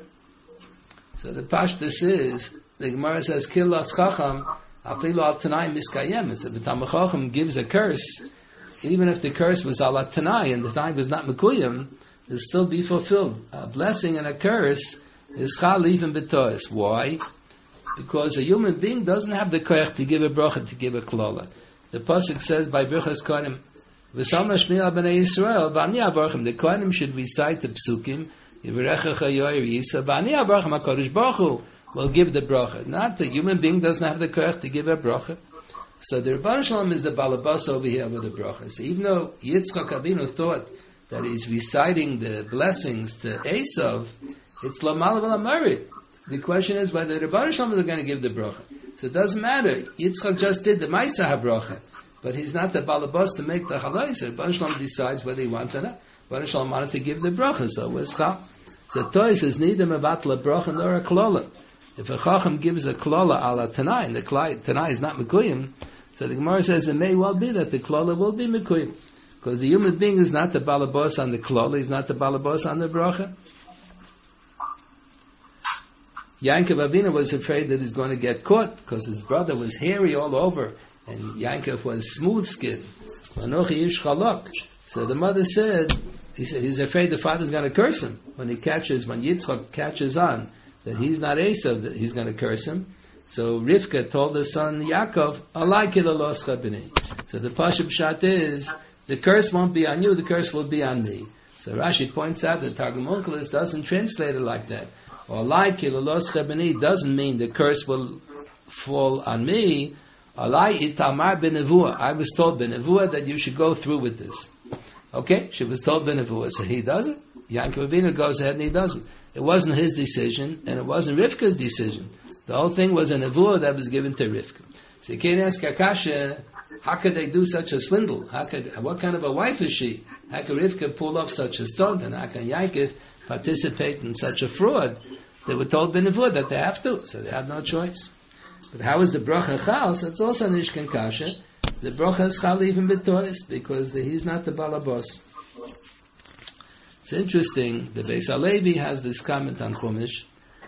So the pashtus is the Gemara says Kilas Chacham afilu al Tanai miskayem. So the Talmid Chacham gives a curse. Even if the curse was al Tanai and the Tanai was not Mekuyim, it'll still be fulfilled. A blessing and a curse is chal even b'tois. Why? Because a human being doesn't have the koyach to give a bracha, to give a klola. The pasuk says by Birchas Kohanim, v'salma shmiel b'nei Yisrael, v'ani avarchim. The Kohanim should recite the psukim, yivarechecha yoyer yisa, v'ani avarchim HaKadosh Baruch Hu will give the bracha. Not the human being doesn't have the koyach to give a bracha. So the Rebbeinu Shalom is the balabas over here with the bracha. So even though Yitzchak Avinu thought that he's reciting the blessings to Esav, it's lamal v'lamarit. The question is whether the Rebbeinu Shalom is going to give the bracha. So it doesn't matter. Yitzchak just did the Maisa HaBracha, but he's not the balabas to make the halai. So the Rebbeinu Shalom decides whether he wants or not. The Rebbeinu Shalom wanted to give the bracha, so it was chal. So Toy says neither mevatel a bracha nor a klola. If a chacham gives a klola ala Tanai, and the Tanai is not mekuyim, so the Gemara says it may well be that the klola will be mekuyim. Because the human being is not the balabos on the klola, he's not the balabos on the bracha. Yankov Avinu was afraid that he's going to get caught because his brother was hairy all over and Yankov was smooth skinned. So the mother said, he said he's afraid the father's going to curse him when he catches, when Yitzchak catches on that he's not Esav, that he's going to curse him. So Rivka told her son Yaakov, so the Pashup Pshat is, the curse won't be on you, the curse will be on me. So Rashi points out that Targum Onkelos doesn't translate it like that. Or like Kilalos Chebeni doesn't mean the curse will fall on me. Alai itamar benevua. I was told benevua that you should go through with this. Okay, she was told benevua, so he does it. Yankov Avinu goes ahead and he doesn't. It wasn't his decision, and it wasn't Rivka's decision. The whole thing was a nevuah that was given to Rivka. So you can't ask Akasha, how could they do such a swindle? How could, what kind of a wife is she? How could Rivka pull off such a stunt, and how can Yankov participate in such a fraud? They were told benevua that they have to, so they had no choice. But how is the bracha chal? So it's also nishkan kasha. The bracha is chal even b'tois because he's not the balabos. It's interesting. The Beis Halevi has this comment on Chumash.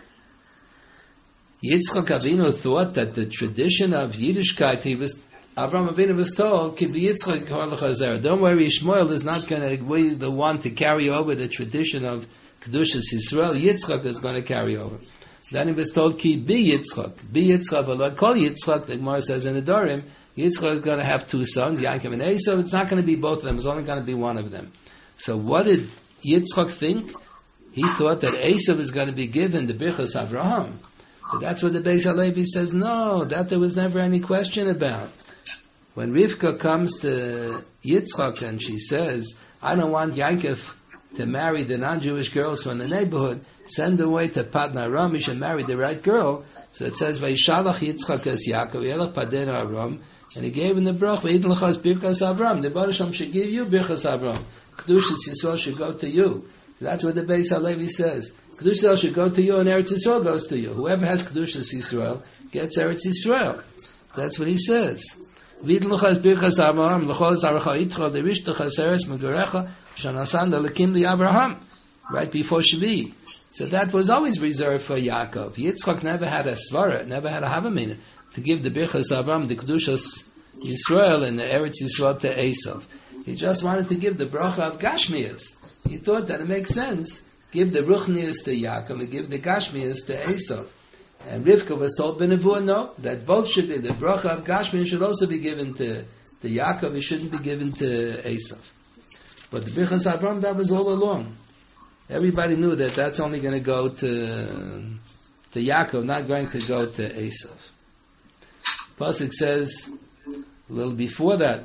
Yitzchak Avinu thought that the tradition of Yiddishkeit, he was Avraham Avinu was told, "Ki b'Yitzchak kor l'chazer." Don't worry, Shmuel is not going to be the one to carry over the tradition of Kedushas Yisrael. Yitzchak is going to carry over. Then he was told, "Ki b'Yitzchak, b'Yitzchak v'lo kol Yitzchak." The Gemara says in Adorim, Yitzchak is going to have two sons, Yaakov and Esav. It's not going to be both of them. It's only going to be one of them. So what did Yitzchak think? He thought that Esav is going to be given the Birchas Avraham. So that's what the Beis Halevi says. No, that there was never any question about. When Rivka comes to Yitzchak and she says, "I don't want Yaakov to marry the non-Jewish girls from the neighborhood. Send her away to Padna Aram. He should marry the right girl." So it says, "Vayishalach Yitzchak es Yaakov yelach Padna Aram," and he gave him the brach. V'yidin l'chos Birchas Avram. The Baruch Shem should give you Birchas Avram. Kedushas Yisrael should go to you. So that's what the Beis Halevi says. Kedushas Yisrael should go to you, and Eretz Yisrael goes to you. Whoever has Kedushas Yisrael gets Eretz Yisrael. That's what he says. V'yidin l'chos Birchas Avram l'chol zaracha yitchol derishtacha seres megarecha shanasan delekim li'Avraham. Right before Shvi. So that was always reserved for Yaakov. Yitzchak never had a svara, never had a havamina to give the Birchas Avram, the Kedushas Yisrael, and the Eretz Yisrael to Esav. He just wanted to give the bracha of Gashmias. He thought that it makes sense. Give the Ruchnias to Yaakov and give the Gashmias to Esav. And Rivka was told Benevua, no, that both should be, the bracha of Gashmias should also be given to, to Yaakov, it shouldn't be given to Esav. But the Birchas Avraham, that was all along. Everybody knew that that's only going to go to to Yaakov, not going to go to Esav. Pasuk says, a little before that,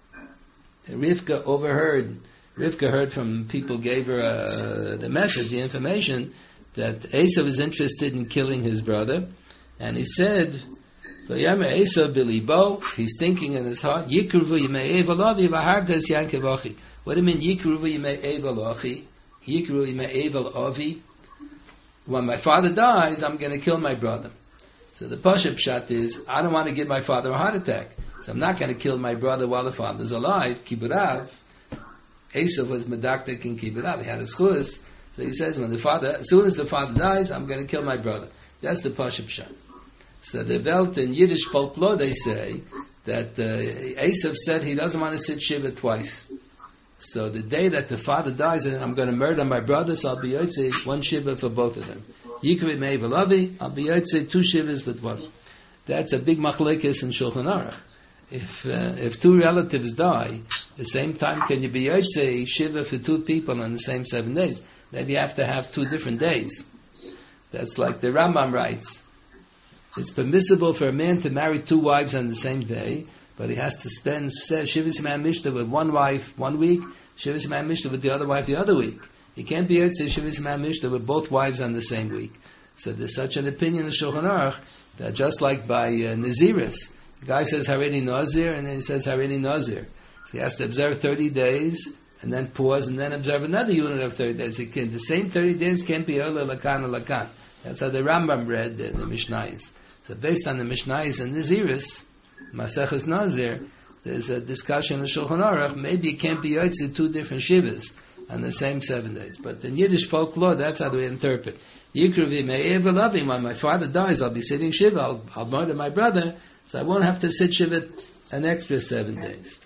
Rivka overheard, Rivka heard from people, gave her uh, the message, the information, that Esav is interested in killing his brother. And he said, Esav bilibo, he's thinking in his heart, Yikruvu yimei evalavi v'hargas yankevachi. What do you mean, Yikruvu yimei evalachi? Yikruvu yimei evalavi. When my father dies, I'm going to kill my brother. So the Pashup Pshat is, I don't want to give my father a heart attack. So I'm not going to kill my brother while the father's alive. Kiburav, Esav was medaktik in Kiburav. He had a schus. So he says, when the father, as soon as the father dies, I'm going to kill my brother. That's the Pashup Pshat. So the Welt in Yiddish folklore, they say that uh, Esav said he doesn't want to sit Shiva twice. So the day that the father dies, and I'm going to murder my brother, so I'll be yotze one shiva for both of them. Yikri mei v'lavi, I'll be yotze two shivas with one. That's a big machlekes in Shulchan Aruch. If uh, if two relatives die, the same time can you be yotze shiva for two people on the same seven days? Maybe you have to have two different days. That's like the Rambam writes. It's permissible for a man to marry two wives on the same day, but he has to spend Shivas Man Mishnah with one wife one week, Shivas Man Mishnah with the other wife the other week. He can't be Yotze Shivas Man Mishnah with both wives on the same week. So there's such an opinion in Shulchan Aruch that just like by uh, Naziris, the guy says Harini Nazir and then he says Harini Nazir. So he has to observe thirty days and then pause and then observe another unit of thirty days. It can, the same thirty days can't be Ola Lakan or Lakan. That's how the Rambam read the, the Mishnayos. So based on the Mishnayos and Naziris, Maseches Nazir, there's a discussion in Shulchan Aruch, maybe it can't be Yotze two different Shivas on the same seven days. But in Yiddish folklore, that's how we interpret. Yikruvi me'ev v'lavim, when my father dies, I'll be sitting Shiva, I'll, I'll murder my brother, so I won't have to sit Shiva an extra seven days.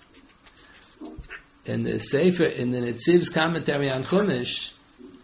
In the Sefer, in the Netziv's commentary on Chumash,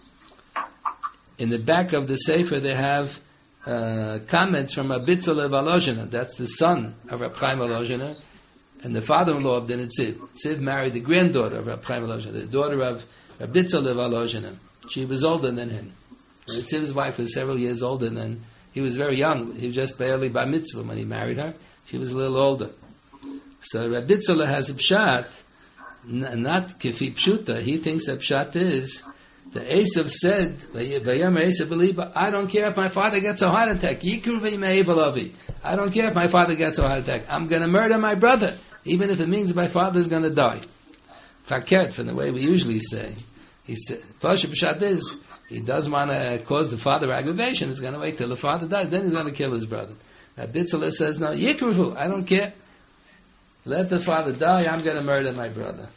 in the back of the Sefer, they have Uh, comments from Rab Bitzalel Volozhiner. That's the son of Rab Chaim Volozhiner and the father-in-law of the Netziv. Netziv married the granddaughter of Rab Chaim Volozhiner, the daughter of Rab Bitzalel Volozhiner. She was older than him. Netziv's wife was several years older than he was very young. He was just barely bar mitzvah when he married her. She was a little older. So Rab Bitzalel has a pshat, n- not kifi pshuta. He thinks that pshat is the Esav said, I don't care if my father gets a heart attack. I don't care if my father gets a heart attack. I'm going to murder my brother, even if it means my father's going to die. Faket, from the way we usually say. He said, Pasha Pshat is, he doesn't want to cause the father aggravation. He's going to wait till the father dies, then he's going to kill his brother. Bitzalel says, no, Yikruvu, I don't care. Let the father die, I'm going to murder my brother.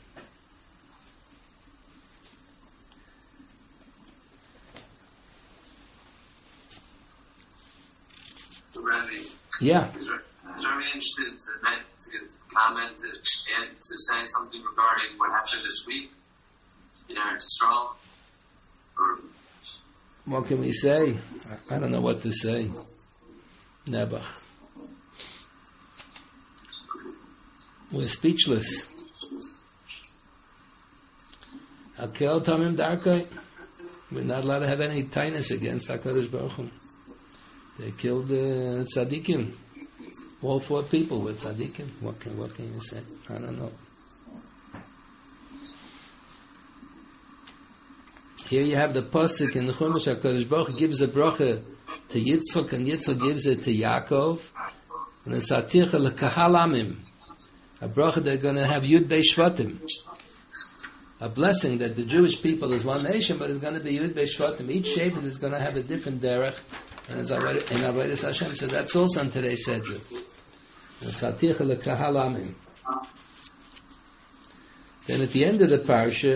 Yeah. I was very interested to, to comment to, to say something regarding what happened this week in Eretz Yisrael. Or what can we say? I don't know what to say. Never. We're speechless. Akel Tamim Darkai. We're not allowed to have any tightness against HaKadosh Baruch Hu. They killed uh, tzaddikim. All four people were tzaddikim. What can, what can you say? I don't know. Here you have the pasuk in the Chumash. HaKadosh Baruch Hu gives a bracha to Yitzchak, and Yitzchak gives it to Yaakov. And it's aticha lekahal amim. A bracha they're going to have Yud Bei Shvatim. A blessing that the Jewish people is one nation, but it's going to be Yud Bei Shvatim. Each Shevet is going to have a different derech. And it's in Avodas Hashem, so that's also on today's Sedra. Saticha lekahal amim. Then at the end of the parsha,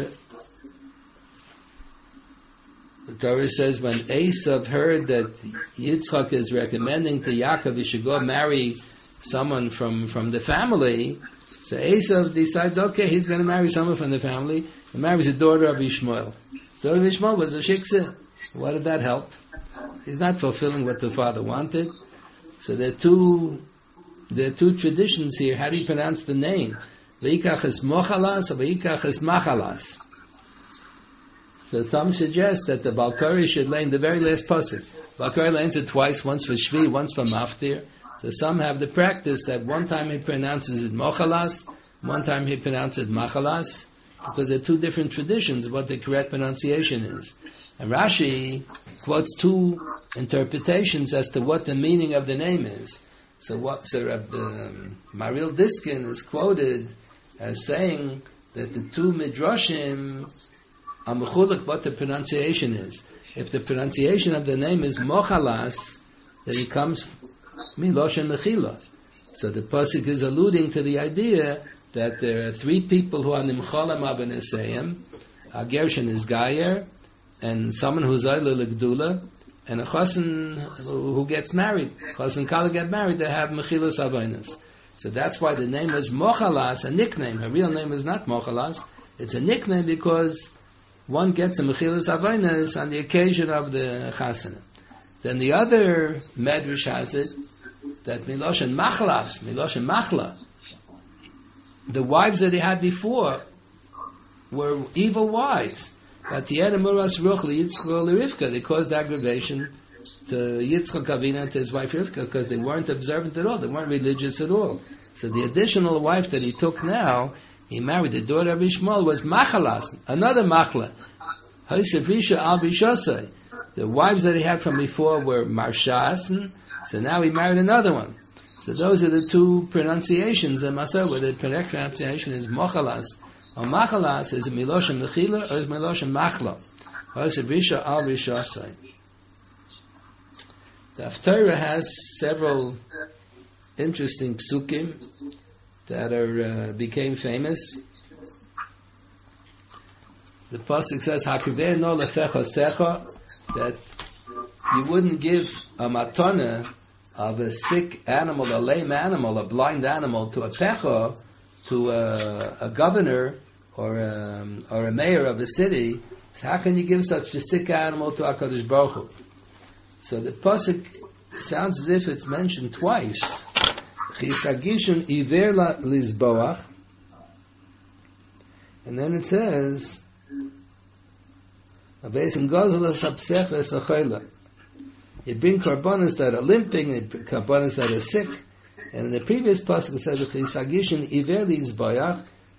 the Torah says when Esav heard that Yitzchak is recommending to Yaakov he should go marry someone from, from the family, so Esav decides, okay, he's going to marry someone from the family, and marries the daughter of Ishmael. The daughter of Ishmael was a shiksa. What did that help? He's not fulfilling what the father wanted. So there are two, there are two traditions here. How do you pronounce the name? Veikach es mochalas or veikach es machalas. So some suggest that the Balkari should lay in the very last pasuk. Balkari lays it twice, once for Shvi, once for Maftir. So some have the practice that one time he pronounces it Mochalas, one time he pronounces it Machalas, because they're two different traditions what the correct pronunciation is. And Rashi quotes two interpretations as to what the meaning of the name is. So what? So um, Maril Diskin is quoted as saying that the two midrashim are mechulek what the pronunciation is. If the pronunciation of the name is Mochalas, then it comes Milosh and Mechila. So the pasuk is alluding to the idea that there are three people who are Nimcholam Aben Esayim, a Gershon is Gayer, and someone who's Oile L'Gdula, and a Chosin who gets married. Chosin Kala get married, they have Mechilas Avainas. So that's why the name is Mochalas, a nickname. Her real name is not Mochalas. It's a nickname because one gets a Mechilas Avainas on the occasion of the Chasana. Then the other Medrash has it that Milosh and Machlas, Milosh and Machla, the wives that he had before were evil wives. But the Muras Ruchli, Yitzchak Rivka, they caused aggravation to Yitzchak Avinu and to his wife Rivka because they weren't observant at all, they weren't religious at all. So the additional wife that he took now, he married the daughter of Ishmael, was Machalas, another Machla. Haisavrisha al Bishosai. The wives that he had from before were Marshas, so now he married another one. So those are the two pronunciations in Masar, where the correct pronunciation is Mochalas. Or Machalas is Milosh and Mechila, or is Milosh and Machla. Or is it Risha al Rishasai. The Haftarah has several interesting psukim that are uh, became famous. The pasuk says, "Hakiveh no lefecha secha," that you wouldn't give a matana of a sick animal, a lame animal, a blind animal, to a pecha, to a, a governor or a, or a mayor of a city. So how can you give such a sick animal to HaKadosh Baruch Hu? So the pasuk sounds as if it's mentioned twice. Chisagishun iver lizboach, and then it says, you bring karbonos that are limping, and karbonos that are sick. And in the previous pasuk it says, "Chisagishun iver lizboach,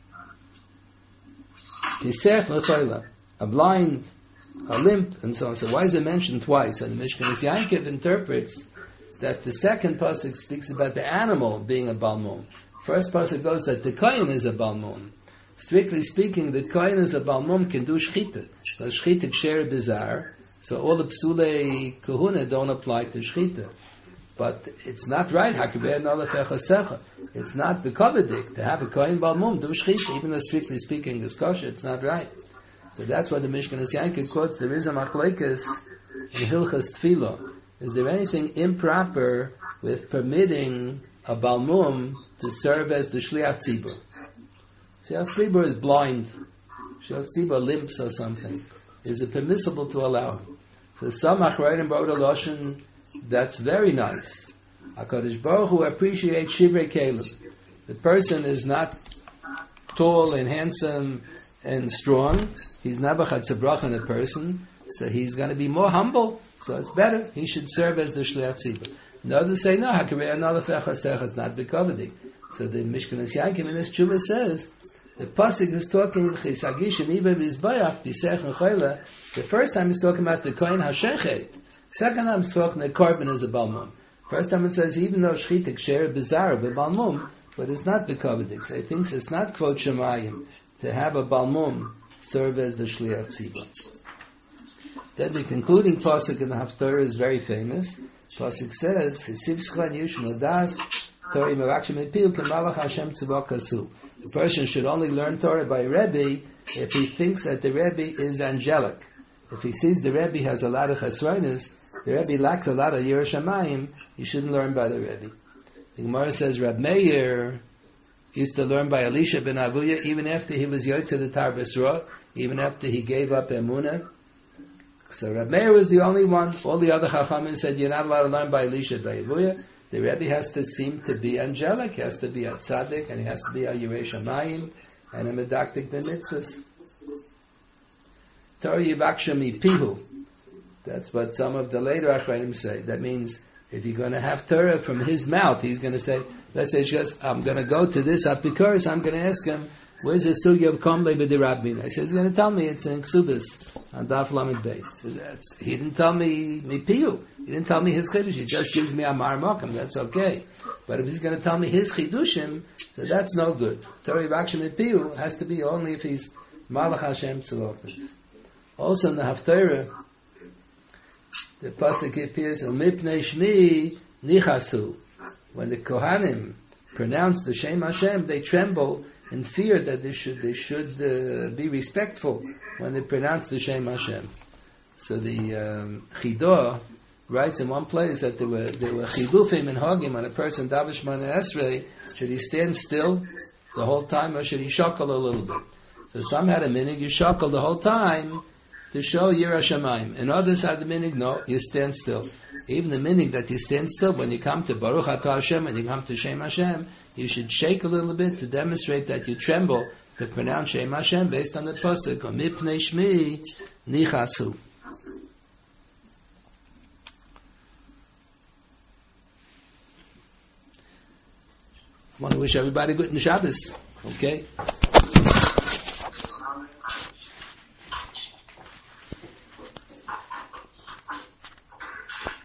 pisech v'chayla," a blind, a limp, and so on. So why is it mentioned twice? And the Mishkanis Yankiv interprets that the second pasuk speaks about the animal being a balmum. First pasuk goes that the kohen is a balmum. Strictly speaking, the kohen is a balmum can do shchita. So shchita k'sher bizarre. So all the psulei kahuna don't apply to shchita. But it's not right. It's not bekavedik to have a kohen balmum do shchita, even though strictly speaking is kosher. It's not right. So that's why the Mishkanis Yankiv quotes there is a machlekes in Hilchas Tefillah. Is there anything improper with permitting a balmum to serve as the shliach tzibur? Shliach tzibur is blind. Shliach tzibur limps or something. Is it permissible to allow? So some achrayim wrote a lashon that's very nice. HaKadosh Baruch Hu appreciates shivrei kelim. The person is not tall and handsome and strong. He's nabachat tzabrach in a person, so he's going to be more humble. So it's better. He should serve as the shliach tzibur. The others say no. Hakarei another fechasech is not bekavedik. So the Mishkanis Yankiv in this tshuva says the pasuk is talking chisagish and iber lizbayach bisech nechayla. The first time he's talking about the kohen hashechet. Second time he's talking the korban as a balmum. First time it says even though shchita k'sher bizarre the balmum, but it's not bekavedik. So he thinks it's not kvod shemayim to have a balmum serve as the shliach tzibur. Then the concluding pasuk in the Haftarah is very famous. Pasuk says, the person should only learn Torah by Rebbe if he thinks that the Rebbe is angelic. If he sees the Rebbe has a lot of chasronis, the Rebbe lacks a lot of Yiras Shamayim, he shouldn't learn by the Rebbe. The Gemara says Rab Meir used to learn by Elisha ben Avuya even after he was Yotze the Tar B'Sra, even after he gave up Emunah. So Rab Meir was the only one. All the other Chachamim said you're not allowed to learn by Elisha by Avuya. The Rebbe has to seem to be angelic, he has to be a tzaddik, and he has to be a Yirei Shamayim and a medaktik b'mitzvahs. Torah Yivaksha Mi Pihu. That's what some of the later Achronim say. That means if you're going to have Torah from his mouth, he's going to say, let's say, just, I'm going to go to this Apikoros, I'm going to ask him, where's the Sugya of Komle B'dirabmin? I said, he's going to tell me it's in Ksubis, on Daf Lamed Beis. He didn't tell me Mi Pihu. He didn't tell me his Chiddush. He just gives me Amar Mokum. That's okay. But if he's going to tell me his Chidushim, so that's no good. Torah Yivaksha Mi Pihu has to be only if he's Malach Hashem Tzilokit. Also in the Haftarah, the pasuk appears on Mipnei Shmi Nichasu. When the Kohanim pronounce the Shem Hashem, they tremble in fear that they should they should uh, be respectful when they pronounce the Shem Hashem. So the um, Chidah writes in one place that there were there were chilufim in Hagim on a person Davish Shmona Esrei. Should he stand still the whole time or should he shuckle a little bit? So some had a minig, you shuckle the whole time to show Yirah Shamayim. And others had the minig, no, you stand still. Even the minig that you stand still, when you come to Baruch Atah Hashem, when you come to Shem Hashem, you should shake a little bit to demonstrate that you tremble to pronounce Shem Hashem based on the pasuk, Mipnei Shmi Nichasu. I want to wish everybody good Shabbos. Okay?